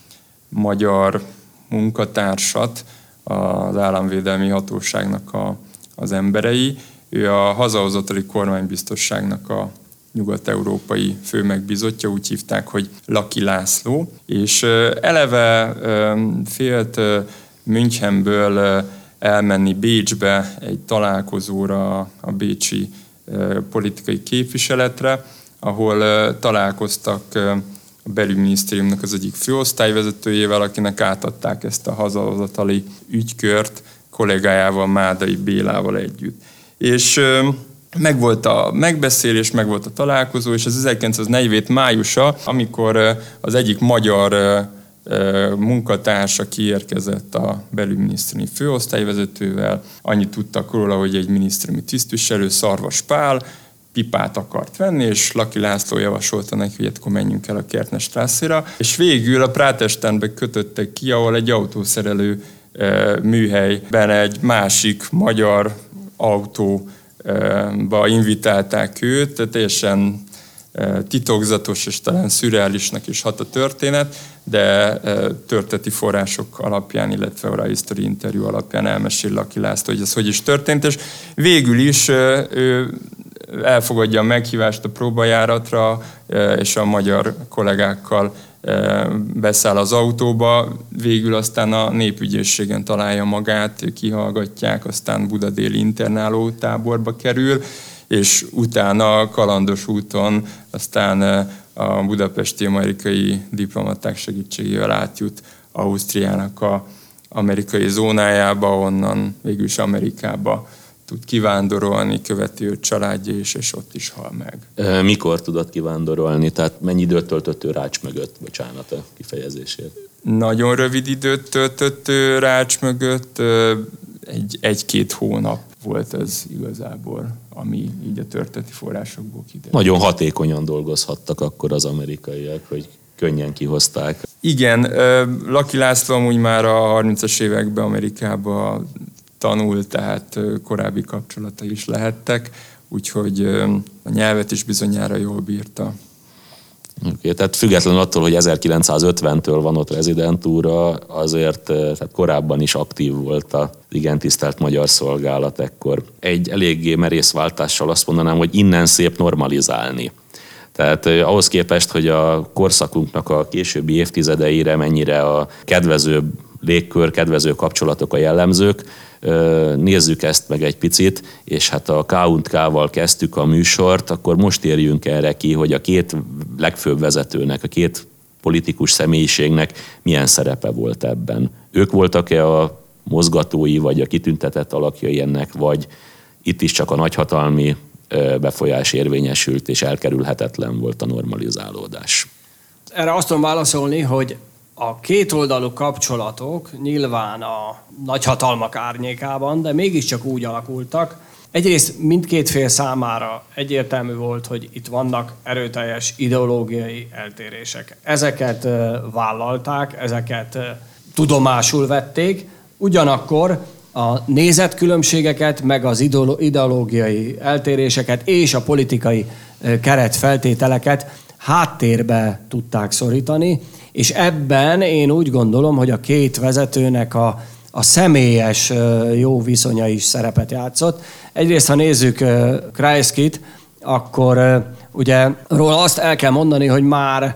magyar munkatársat az államvédelmi hatóságnak a, az emberei. Ő a hazahozatali kormánybiztosságnak a nyugat-európai főmegbízottja, úgy hívták, hogy Laki László, és eleve félt Münchenből elmenni Bécsbe egy találkozóra a bécsi politikai képviseletre, ahol találkoztak a belügyminisztériumnak az egyik főosztályvezetőjével, akinek átadták ezt a hazahozatali ügykört kollégájával, Mádai Bélával együtt. És megvolt a megbeszélés, megvolt a találkozó, és az ezerkilencszáznegyvenhét májusa, amikor az egyik magyar munkatársa kiérkezett a belügyminisztériumi főosztályvezetővel, annyit tudtak róla, hogy egy minisztériumi tisztviselő, Szarvas Pál, pipát akart venni, és Laki László javasolta neki, hogy akkor menjünk el a Kertner-Straßére, és végül a Prátestenbe kötöttek ki, ahol egy autószerelő műhelyben egy másik magyar autó ba invitálták őt, tehát teljesen titokzatos és talán szürreálisnak is hat a történet, de történeti források alapján, illetve a History interjú alapján elmesél Laki László, hogy ez hogy is történt, és végül is ő elfogadja a meghívást a próbajáratra, és a magyar kollégákkal beszáll az autóba, végül aztán a népügyészségen találja magát, kihallgatják, aztán Buda déli internáló táborba kerül, és utána a kalandos úton aztán a budapesti amerikai diplomaták segítségével átjut Ausztriának az amerikai zónájába, onnan végül is Amerikába tud kivándorolni, követi őt családja is, és ott is hal meg.
Mikor tudott kivándorolni? Tehát mennyi időt töltött ő Rács mögött? Bocsánat a kifejezésért.
Nagyon rövid időt töltött ő Rács mögött, egy, egy-két hónap volt ez igazából, ami így a történeti forrásokból kiderült.
Nagyon hatékonyan dolgozhattak akkor az amerikaiak, hogy könnyen kihozták.
Igen, Laki László amúgy már a harmincas években Amerikában tanult, tehát korábbi kapcsolatai is lehettek, úgyhogy a nyelvet is bizonyára jól bírta.
Okay, tehát függetlenül attól, hogy ezerkilencszázötventől van ott rezidentúra, azért tehát korábban is aktív volt az igen tisztelt magyar szolgálat ekkor. Egy eléggé merész váltással azt mondanám, hogy innen szép normalizálni. Tehát ahhoz képest, hogy a korszakunknak a későbbi évtizedeire mennyire a kedvező légkör, kedvező kapcsolatok a jellemzők, nézzük ezt meg egy picit, és hát a K und K-val kezdtük a műsort, akkor most érjünk erre ki, hogy a két legfőbb vezetőnek, a két politikus személyiségnek milyen szerepe volt ebben. Ők voltak-e a mozgatói, vagy a kitüntetett alakjai ennek, vagy itt is csak a nagyhatalmi befolyás érvényesült, és elkerülhetetlen volt a normalizálódás?
Erre azt tudom válaszolni, hogy a kétoldalú kapcsolatok nyilván a nagyhatalmak árnyékában, de mégiscsak úgy alakultak. Egyrészt mindkét fél számára egyértelmű volt, hogy itt vannak erőteljes ideológiai eltérések. Ezeket vállalták, ezeket tudomásul vették, ugyanakkor a nézetkülönbségeket, meg az ideológiai eltéréseket és a politikai keretfeltételeket háttérbe tudták szorítani, és ebben én úgy gondolom, hogy a két vezetőnek a, a személyes jó viszonya is szerepet játszott. Egyrészt, ha nézzük Kreiskyt, akkor ugye róla azt el kell mondani, hogy már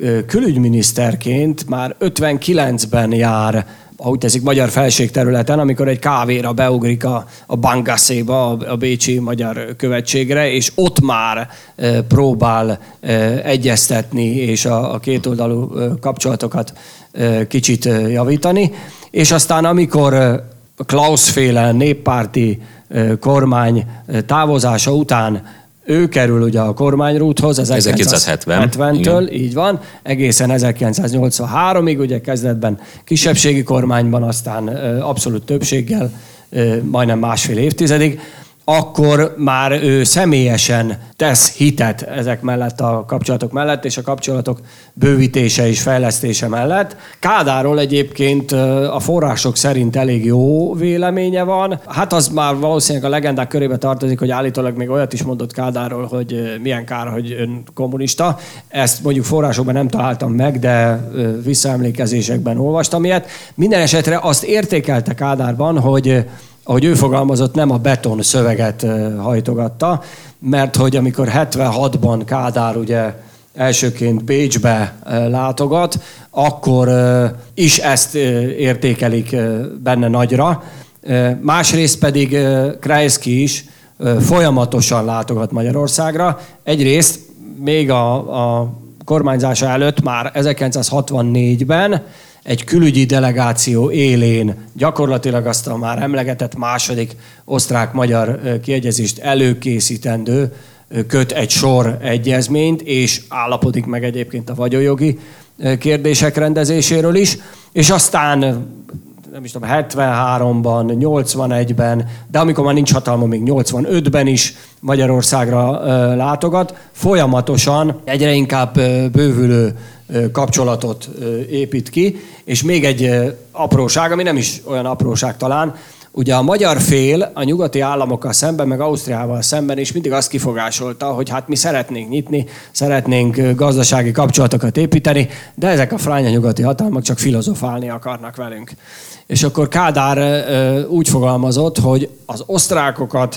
külügyminiszterként már ötvenkilencben jár, ahogy teszik, magyar felségterületen, amikor egy kávéra beugrik a, a Bangasszéba, a, a bécsi magyar követségre, és ott már e, próbál e, egyeztetni, és a, a kétoldalú e, kapcsolatokat e, kicsit e, javítani. És aztán, amikor e, Klaus-féle néppárti e, kormány e, távozása után ő kerül ugye a kormányrúthoz ezerkilencszázhetventől, így van, egészen ezerkilencszáznyolcvanháromig, ugye kezdetben kisebbségi kormányban, aztán abszolút többséggel, majdnem másfél évtizedig, akkor már ő személyesen tesz hitet ezek mellett a kapcsolatok mellett, és a kapcsolatok bővítése és fejlesztése mellett. Kádárról egyébként a források szerint elég jó véleménye van. Hát az már valószínűleg a legendák körébe tartozik, hogy állítólag még olyat is mondott Kádárról, hogy milyen kár, hogy ön kommunista. Ezt mondjuk forrásokban nem találtam meg, de visszaemlékezésekben olvastam ilyet. Minden esetre azt értékelte Kádárban, hogy ahogy ő fogalmazott, nem a beton szöveget hajtogatta, mert hogy amikor hetvenhatban Kádár ugye elsőként Bécsbe látogat, akkor is ezt értékelik benne nagyra. Másrészt pedig Kreisky is folyamatosan látogat Magyarországra. Egyrészt még a, a kormányzása előtt már ezerkilencszázhatvannégyben egy külügyi delegáció élén gyakorlatilag azt a már emlegetett második osztrák-magyar kiegyezést előkészítendő köt egy sor egyezményt, és állapodik meg egyébként a vagyonjogi kérdések rendezéséről is, és aztán nem is tudom, hetvenháromban, nyolcvanegyben, de amikor már nincs hatalma, még nyolcvanötben is Magyarországra látogat, folyamatosan egyre inkább bővülő kapcsolatot épít ki, és még egy apróság, ami nem is olyan apróság talán, ugye a magyar fél a nyugati államokkal szemben, meg Ausztriával szemben is mindig azt kifogásolta, hogy hát mi szeretnénk nyitni, szeretnénk gazdasági kapcsolatokat építeni, de ezek a fránya nyugati hatalmak csak filozofálni akarnak velünk. És akkor Kádár úgy fogalmazott, hogy az osztrákokat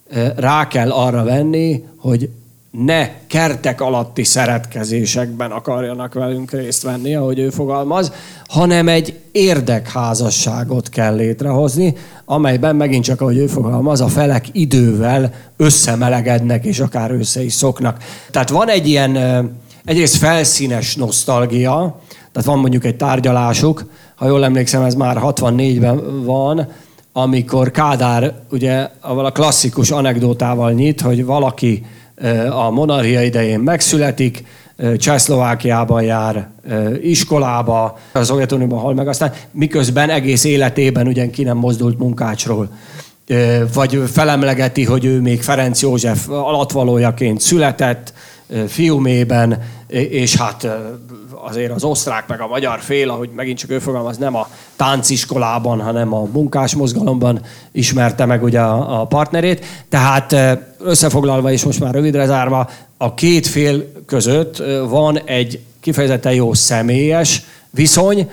rá kell arra venni, hogy ne kertek alatti szeretkezésekben akarjanak velünk részt venni, ahogy ő fogalmaz, hanem egy érdekházasságot kell létrehozni, amelyben megint csak, ahogy ő fogalmaz, a felek idővel összemelegednek, és akár össze is szoknak. Tehát van egy ilyen egyrészt felszínes nosztalgia, tehát van mondjuk egy tárgyalásuk, ha jól emlékszem, ez már hatvannégyben van, amikor Kádár ugye a klasszikus anekdotával nyit, hogy valaki a monarchia idején megszületik, Csehszlovákiában jár iskolába, a Szovjetunióban hal meg, aztán miközben egész életében ugyan ki nem mozdult munkácsról. Vagy felemlegeti, hogy ő még Ferenc József alattvalójaként született, fiumében, és hát azért az osztrák meg a magyar fél, ahogy megint csak ő fogalmaz, nem a tánciskolában, hanem a munkásmozgalomban ismerte meg ugye a, a partnerét. Tehát összefoglalva és most már rövidre zárva, a két fél között van egy kifejezetten jó személyes viszony,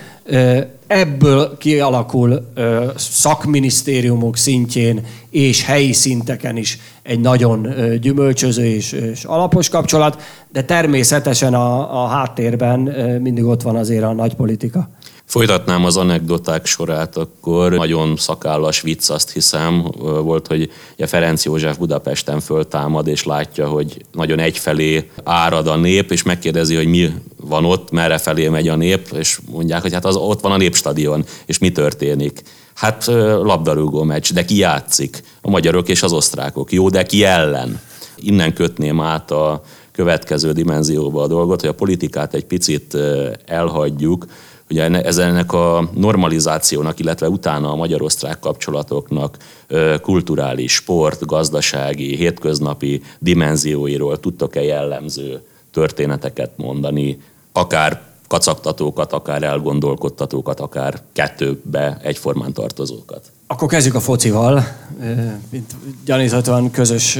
ebből kialakul szakminisztériumok szintjén és helyi szinteken is egy nagyon gyümölcsöző és, és alapos kapcsolat, de természetesen a, a háttérben mindig ott van azért a nagy politika.
Folytatnám az anekdoták sorát, akkor nagyon szakállas vicc, azt hiszem, volt, hogy Ferenc József Budapesten föltámad, és látja, hogy nagyon egyfelé árad a nép, és megkérdezi, hogy mi van ott, merre felé megy a nép, és mondják, hogy hát az, ott van a Népstadion, és mi történik? Hát labdarúgó meccs, de ki játszik? A magyarok és az osztrákok. Jó, de ki ellen? Innen kötném át a következő dimenzióba a dolgot, hogy a politikát egy picit elhagyjuk. Ugye ennek a normalizációnak, illetve utána a magyar-osztrák kapcsolatoknak kulturális, sport, gazdasági, hétköznapi dimenzióiról tudtok-e jellemző történeteket mondani, akár kacagtatókat, akár elgondolkodtatókat, akár kettőbe egyformán tartozókat?
Akkor kezdjük a focival, mint gyaníthatóan közös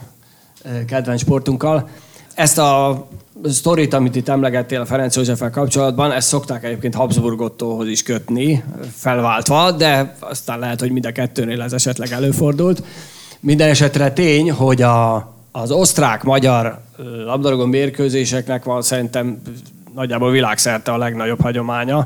kedvenc sportunkkal. Ezt a sztorit, amit itt emlegettél a Ferenc Józseffel kapcsolatban, ezt szokták egyébként Habsburg Ottóhoz is kötni, felváltva, de aztán lehet, hogy mind a kettőnél ez esetleg előfordult. Minden esetre tény, hogy a, az osztrák-magyar labdarúgó mérkőzéseknek van szerintem nagyjából világszerte a legnagyobb hagyománya.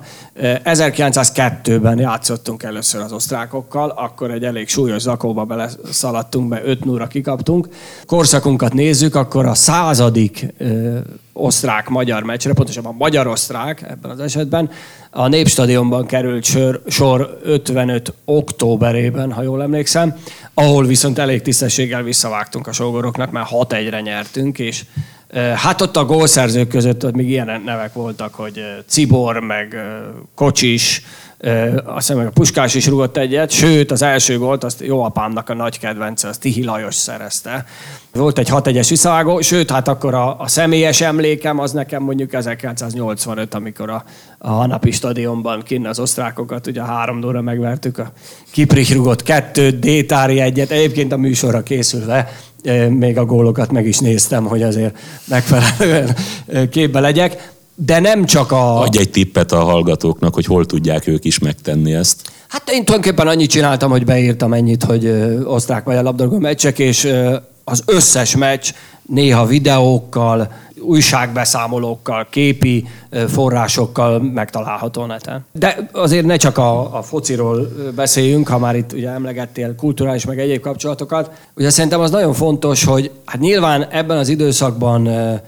ezerkilencszázkettőben játszottunk először az osztrákokkal, akkor egy elég súlyos zakóba beleszaladtunk, mert öt nulla kikaptunk. Korszakunkat nézzük, akkor a századik ö, osztrák-magyar meccsre, pontosabban magyar-osztrák ebben az esetben, a Népstadionban került sor, sor ötvenöt októberében, ha jól emlékszem, ahol viszont elég tisztességgel visszavágtunk a sógoroknak, mert hat egyre nyertünk, és hát ott a gólszerzők között ott még ilyen nevek voltak, hogy Cibor, meg Kocsis, azt hiszem, meg a Puskás is rúgott egyet, sőt, az első gólt, azt jó apámnak a nagy kedvence, az Tihi Lajos szerezte. Volt egy hat egyes visszavágó, sőt, hát akkor a, a személyes emlékem az nekem mondjuk ezerkilencszáznyolcvanöt, amikor a, a Hanapi stadionban kinn az osztrákokat, ugye három nullra megvertük, a Kiprich rúgott kettőt, Détári egyet, egyébként a műsorra készülve még a gólokat meg is néztem, hogy azért megfelelően képbe legyek. De nem csak a...
Adj egy tippet a hallgatóknak, hogy hol tudják ők is megtenni ezt.
Hát én tulajdonképpen annyit csináltam, hogy beírtam ennyit, hogy osztrák-magyar labdarúgó meccsek, és az összes meccs néha videókkal, újságbeszámolókkal, képi forrásokkal megtalálható neten. De azért ne csak a, a fociról beszéljünk, ha már itt ugye emlegettél kulturális meg egyéb kapcsolatokat. Ugye szerintem az nagyon fontos, hogy hát nyilván ebben az időszakban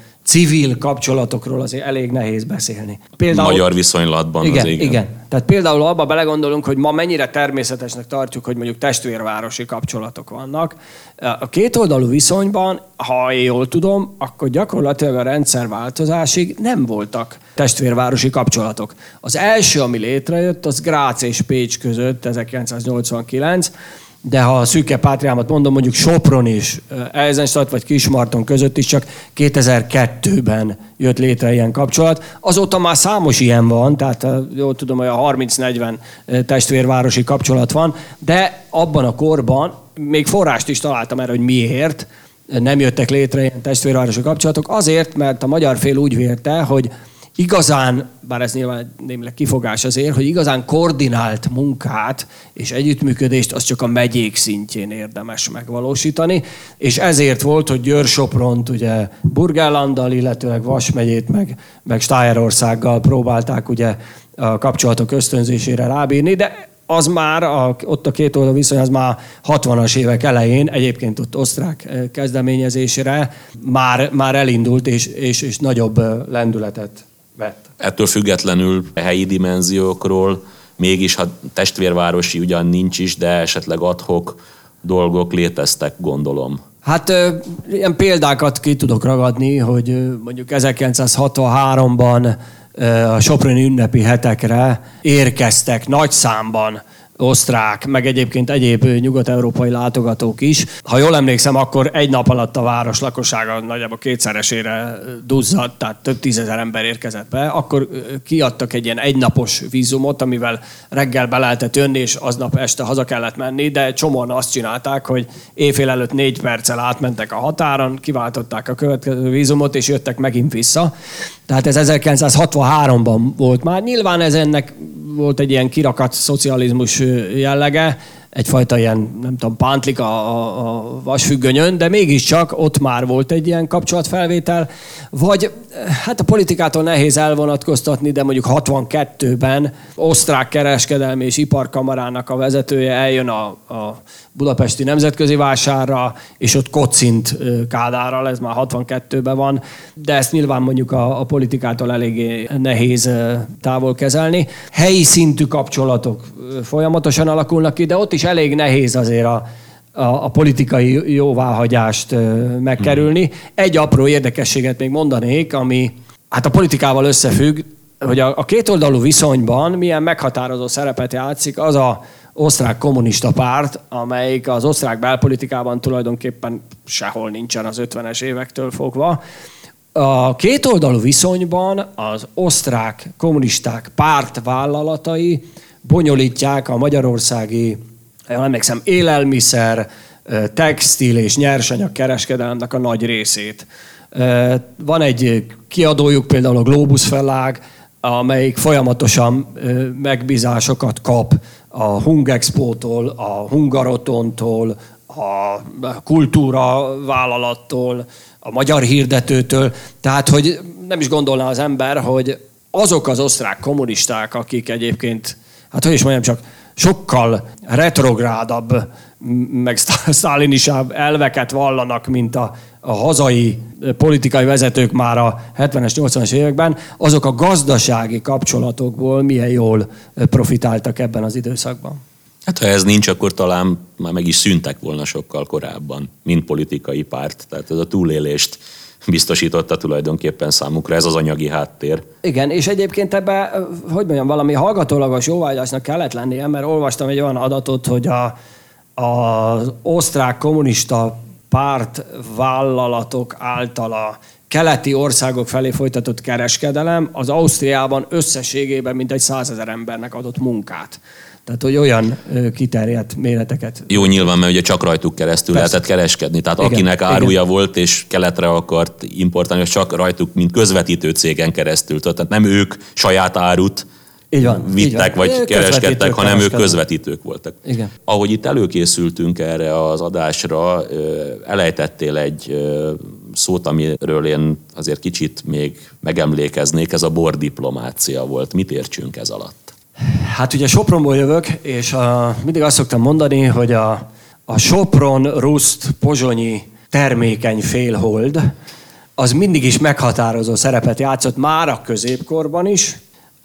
civil kapcsolatokról azért elég nehéz beszélni. Például,
magyar viszonylatban
igen,
az igen.
igen. Tehát például abba belegondolunk, hogy ma mennyire természetesnek tartjuk, hogy mondjuk testvérvárosi kapcsolatok vannak. A kétoldalú viszonyban, ha én jól tudom, akkor gyakorlatilag a rendszerváltozásig nem voltak testvérvárosi kapcsolatok. Az első, ami létrejött, az Grác és Pécs között ezerkilencszáznyolcvankilenc, de ha a szűke pátriámat mondom, mondjuk Sopron és Eisenstadt vagy Kismarton között is csak kétezer-kettőben jött létre ilyen kapcsolat. Azóta már számos ilyen van, tehát jól tudom, hogy a harminc-negyven testvérvárosi kapcsolat van, de abban a korban még forrást is találtam erre, hogy miért nem jöttek létre ilyen testvérvárosi kapcsolatok. Azért, mert a magyar fél úgy vélte, hogy igazán, bár ez nyilván némileg kifogás azért, hogy igazán koordinált munkát és együttműködést az csak a megyék szintjén érdemes megvalósítani, és ezért volt, hogy Győr-Sopront ugye Burgenlanddal, illetőleg Vas megyét meg, meg Stájerországgal próbálták ugye a kapcsolatok ösztönzésére rábírni, de az már, a, ott a két oldal viszony, az már hatvanas évek elején, egyébként ott osztrák kezdeményezésére már, már elindult és, és, és nagyobb lendületet vett.
Ettől függetlenül helyi dimenziókról mégis, ha testvérvárosi ugyan nincs is, de esetleg ad-hoc dolgok léteztek, gondolom.
Hát ilyen példákat ki tudok ragadni, hogy mondjuk ezerkilencszázhatvanháromban a soproni ünnepi hetekre érkeztek nagy számban osztrák, meg egyébként egyéb nyugat-európai látogatók is. Ha jól emlékszem, akkor egy nap alatt a város lakossága nagyjából kétszeresére duzzadt, tehát több tízezer ember érkezett be. Akkor kiadtak egy ilyen egynapos vízumot, amivel reggel be lehetett jönni, és aznap este haza kellett menni, de csomóan azt csinálták, hogy éjfél előtt négy perccel átmentek a határon, kiváltották a következő vízumot, és jöttek megint vissza. Tehát ez ezerkilencszázhatvanháromban volt már. Nyilván ez ennek volt egy ilyen kirakat szocializmus jellege, egyfajta ilyen, nem tudom, pántlik a, a, a vasfüggönyön, de mégiscsak ott már volt egy ilyen kapcsolatfelvétel, vagy hát a politikától nehéz elvonatkoztatni, de mondjuk hatvankettőben osztrák kereskedelmi és iparkamarának a vezetője eljön a, a budapesti nemzetközi vásárra, és ott kocint Kádárral, ez már hatvankettőben van, de ezt nyilván mondjuk a, a politikától eléggé nehéz távol kezelni. Helyi szintű kapcsolatok folyamatosan alakulnak ki, de ott is elég nehéz azért a, a, a politikai jóváhagyást megkerülni. Egy apró érdekességet még mondanék, ami hát a politikával összefügg, hogy a, a kétoldalú viszonyban milyen meghatározó szerepet játszik az a osztrák kommunista párt, amelyik az osztrák belpolitikában tulajdonképpen sehol nincsen az ötvenes évektől fogva. A kétoldalú viszonyban az osztrák kommunisták párt vállalatai bonyolítják a magyarországi, jól emlékszem, élelmiszer, textil és nyersanyag kereskedelemnek a nagy részét. Van egy kiadójuk, például a Globus Verlag, amelyik folyamatosan megbízásokat kap a Hungexpo-tól, a Hungarotontól, a kultúra vállalattól, a Magyar Hirdetőtől. Tehát, hogy nem is gondolná az ember, hogy azok az osztrák kommunisták, akik egyébként, hát hogy is mondjam, csak sokkal retrográdabb, meg sztálinisább elveket vallanak, mint a, a hazai politikai vezetők már a hetvenes, nyolcvanas években, azok a gazdasági kapcsolatokból milyen jól profitáltak ebben az időszakban.
Hát ha ez nincs, akkor talán már meg is szűntek volna sokkal korábban, mint politikai párt. Tehát ez a túlélést biztosította tulajdonképpen számukra, ez az anyagi háttér.
Igen, és egyébként ebben, hogy mondjam, valami hallgatólagos jóvágyásnak kellett lennie, mert olvastam egy olyan adatot, hogy a, az osztrák kommunista párt vállalatok által a keleti országok felé folytatott kereskedelem az Ausztriában összességében mintegy százezer embernek adott munkát. Tehát, hogy olyan kiterjedt méreteket.
Jó, nyilván, mert ugye csak rajtuk keresztül Persze. lehetett kereskedni. Tehát igen, akinek áruja igen. volt és keletre akart importálni, az csak rajtuk, mint közvetítő cégen keresztül. Tehát nem ők saját árut így van, vittek így van. vagy kereskedtek, hanem ők közvetítők voltak.
Igen.
Ahogy itt előkészültünk erre az adásra, elejtettél egy szót, amiről én azért kicsit még megemlékeznék, ez a bordiplomácia volt. Mit értsünk ez alatt?
Hát ugye Sopronból jövök, és a, mindig azt szoktam mondani, hogy a, a Sopron-Ruszt-Pozsonyi termékeny félhold, az mindig is meghatározó szerepet játszott már a középkorban is,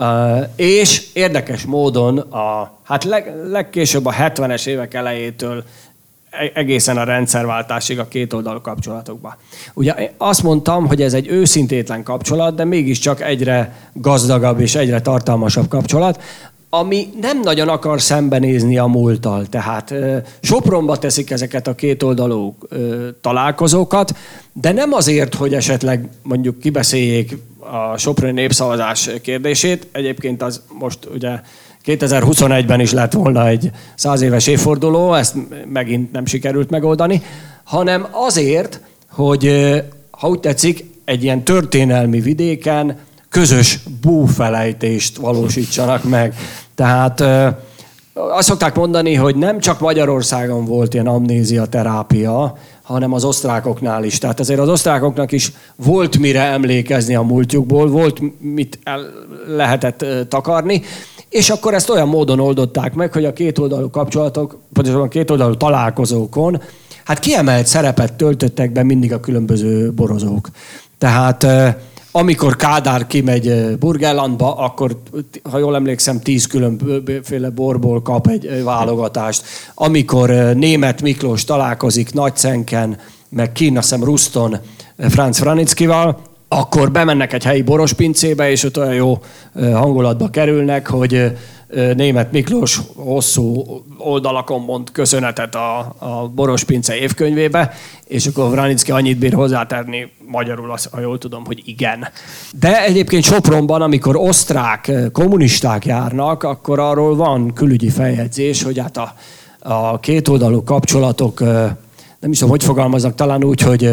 és érdekes módon a, hát leg, legkésőbb a hetvenes évek elejétől egészen a rendszerváltásig a kétoldalú kapcsolatokban. Ugye azt mondtam, hogy ez egy őszintétlen kapcsolat, de mégiscsak egyre gazdagabb és egyre tartalmasabb kapcsolat, ami nem nagyon akar szembenézni a múlttal. Tehát Sopronba teszik ezeket a kétoldalú találkozókat, de nem azért, hogy esetleg mondjuk kibeszéljék a soproni népszavazás kérdését. Egyébként az most ugye kétezer-huszonegyben is lett volna egy száz éves évforduló, ezt megint nem sikerült megoldani, hanem azért, hogy ha úgy tetszik, egy ilyen történelmi vidéken közös búfelejtést valósítsanak meg. Tehát azt szokták mondani, hogy nem csak Magyarországon volt ilyen amnéziaterápia, hanem az osztrákoknál is. Tehát azért az osztrákoknak is volt mire emlékezni a múltjukból, volt mit el lehetett takarni, és akkor ezt olyan módon oldották meg, hogy a kétoldalú kapcsolatok, pontosabban a kétoldalú találkozókon, hát kiemelt szerepet töltöttek be mindig a különböző borozók. Tehát amikor Kádár kimegy Burgenlandba, akkor, ha jól emlékszem, tíz különféle borból kap egy válogatást. Amikor Németh Miklós találkozik Nagyszenken, meg kinn, azt hiszem Ruszton Franz Franickival, akkor bemennek egy helyi borospincébe, és ott olyan jó hangulatba kerülnek, hogy Németh Miklós hosszú oldalakon mond köszönetet a, a borospince évkönyvébe, és akkor Vranicki annyit bír hozzátenni, magyarul azt, ha jól tudom, hogy igen. De egyébként Sopronban, amikor osztrák kommunisták járnak, akkor arról van külügyi feljegyzés, hogy hát a, a kétoldalú kapcsolatok, nem is tudom, hogy fogalmaznak, talán úgy, hogy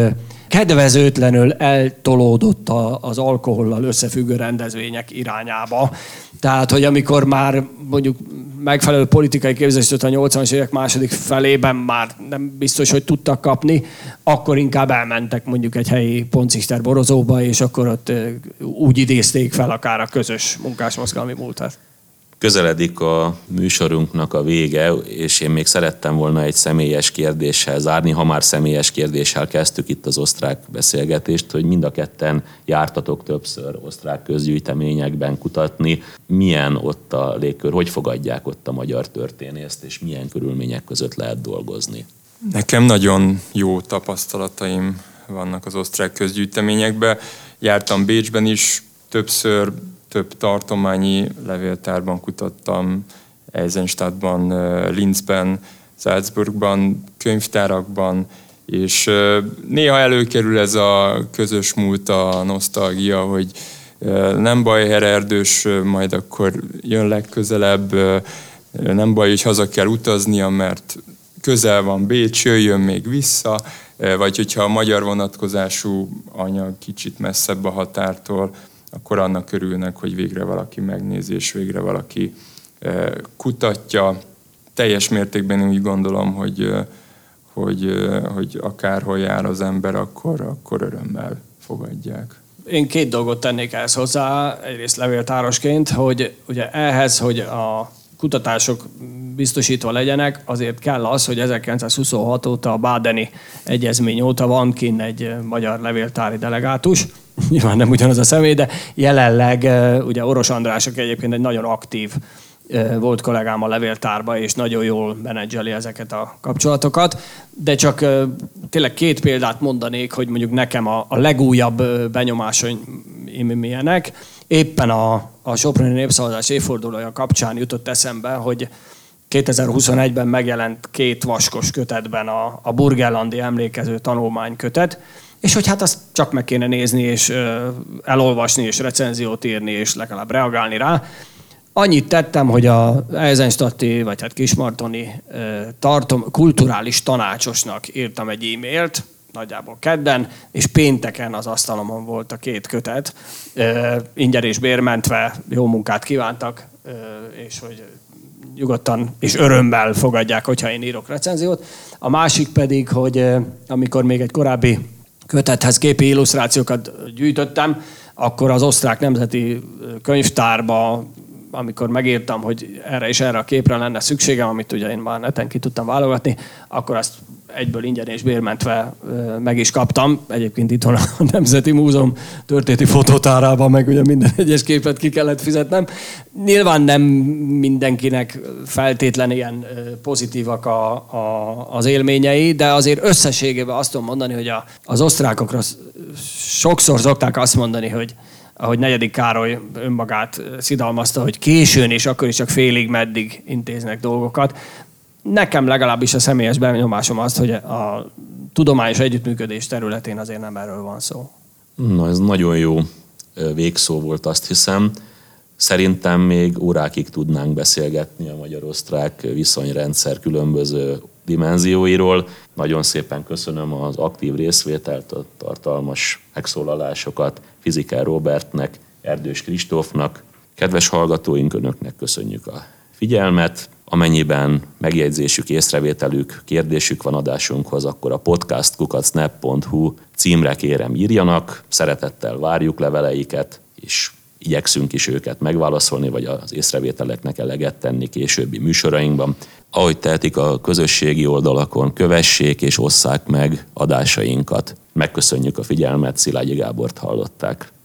kedvezőtlenül eltolódott az alkohollal összefüggő rendezvények irányába. Tehát, hogy amikor már mondjuk megfelelő politikai képzést a nyolcvanas évek második felében már nem biztos, hogy tudtak kapni, akkor inkább elmentek mondjuk egy helyi poncister borozóba, és akkor ott úgy idézték fel akár a közös munkásmozgalmi múltat.
Közeledik a műsorunknak a vége, és én még szerettem volna egy személyes kérdéssel zárni, ha már személyes kérdéssel kezdtük itt az osztrák beszélgetést, hogy mind a ketten jártatok többször osztrák közgyűjteményekben kutatni. Milyen ott a légkör, hogy fogadják ott a magyar történészt, és milyen körülmények között lehet dolgozni?
Nekem nagyon jó tapasztalataim vannak az osztrák közgyűjteményekben. Jártam Bécsben is többször, több tartományi levéltárban kutattam, Eisenstadtban, Linzben, Salzburgban, könyvtárakban, és néha előkerül ez a közös múlt, a nosztalgia, hogy nem baj, Herr Erdős, majd akkor jön legközelebb, nem baj, hogy haza kell utaznia, mert közel van Bécs, jöjjön még vissza, vagy hogyha a magyar vonatkozású anyag kicsit messzebb a határtól, akkor annak örülnek, hogy végre valaki megnézi, és végre valaki kutatja. Teljes mértékben úgy gondolom, hogy, hogy, hogy akárhol jár az ember, akkor, akkor örömmel fogadják.
Én két dolgot tennék ehhez hozzá, egyrészt levéltárosként, hogy ugye ehhez, hogy a kutatások biztosítva legyenek, azért kell az, hogy ezerkilencszázhuszonhat óta a Badeni egyezmény óta van kint egy magyar levéltári delegátus, nyilván nem ugyanaz a személy, de jelenleg ugye Oros András, aki egyébként egy nagyon aktív volt kollégám a levéltárba, és nagyon jól menedzseli ezeket a kapcsolatokat, de csak tényleg két példát mondanék, hogy mondjuk nekem a, a legújabb benyomásaim milyenek. Éppen a, a Soproni Népszavazás évfordulója kapcsán jutott eszembe, hogy kétezer-huszonegyben megjelent két vaskos kötetben a, a burgenlandi emlékező tanulmánykötet, és hogy hát azt csak meg kéne nézni, és ö, elolvasni, és recenziót írni, és legalább reagálni rá. Annyit tettem, hogy a Eisenstadti, vagy hát Kismartoni ö, tartom, kulturális tanácsosnak írtam egy e-mailt, nagyjából kedden, és pénteken az asztalomon volt a két kötet. Ö, ingyen és bérmentve jó munkát kívántak, ö, és hogy nyugodtan és örömmel fogadják, hogyha én írok recenziót. A másik pedig, hogy ö, amikor még egy korábbi kötethez képi illusztrációkat gyűjtöttem, akkor az Osztrák Nemzeti Könyvtárba, amikor megírtam, hogy erre és erre a képre lenne szükségem, amit ugye én már neten ki tudtam válogatni, akkor azt egyből ingyen és bérmentve meg is kaptam. Egyébként itthon a Nemzeti Múzeum történeti fotótárában meg ugye minden egyes képet ki kellett fizetnem. Nyilván nem mindenkinek feltétlen ilyen pozitívak a, a, az élményei, de azért összességében azt tudom mondani, hogy a, az osztrákokra sokszor szokták azt mondani, hogy ahogy negyedik Károly önmagát szidalmazta, hogy későn és akkor is csak félig meddig intéznek dolgokat. Nekem legalábbis a személyes benyomásom az, hogy a tudományos együttműködés területén azért nem erről van szó.
Na, ez nagyon jó végszó volt, azt hiszem. Szerintem még órákig tudnánk beszélgetni a magyar-osztrák viszonyrendszer különböző dimenzióiról. Nagyon szépen köszönöm az aktív részvételt, a tartalmas megszólalásokat Fiziker Robertnek, Erdős Kristófnak. Kedves hallgatóink, önöknek köszönjük a figyelmet. Amennyiben megjegyzésük, észrevételük, kérdésük van adásunkhoz, akkor a podcast kukac snap pont hu címre kérem írjanak. Szeretettel várjuk leveleiket, és igyekszünk is őket megválaszolni, vagy az észrevételeknek eleget tenni későbbi műsorainkban. Ahogy tehetik a közösségi oldalakon, kövessék és osszák meg adásainkat. Megköszönjük a figyelmet, Szilágyi Gábort hallották.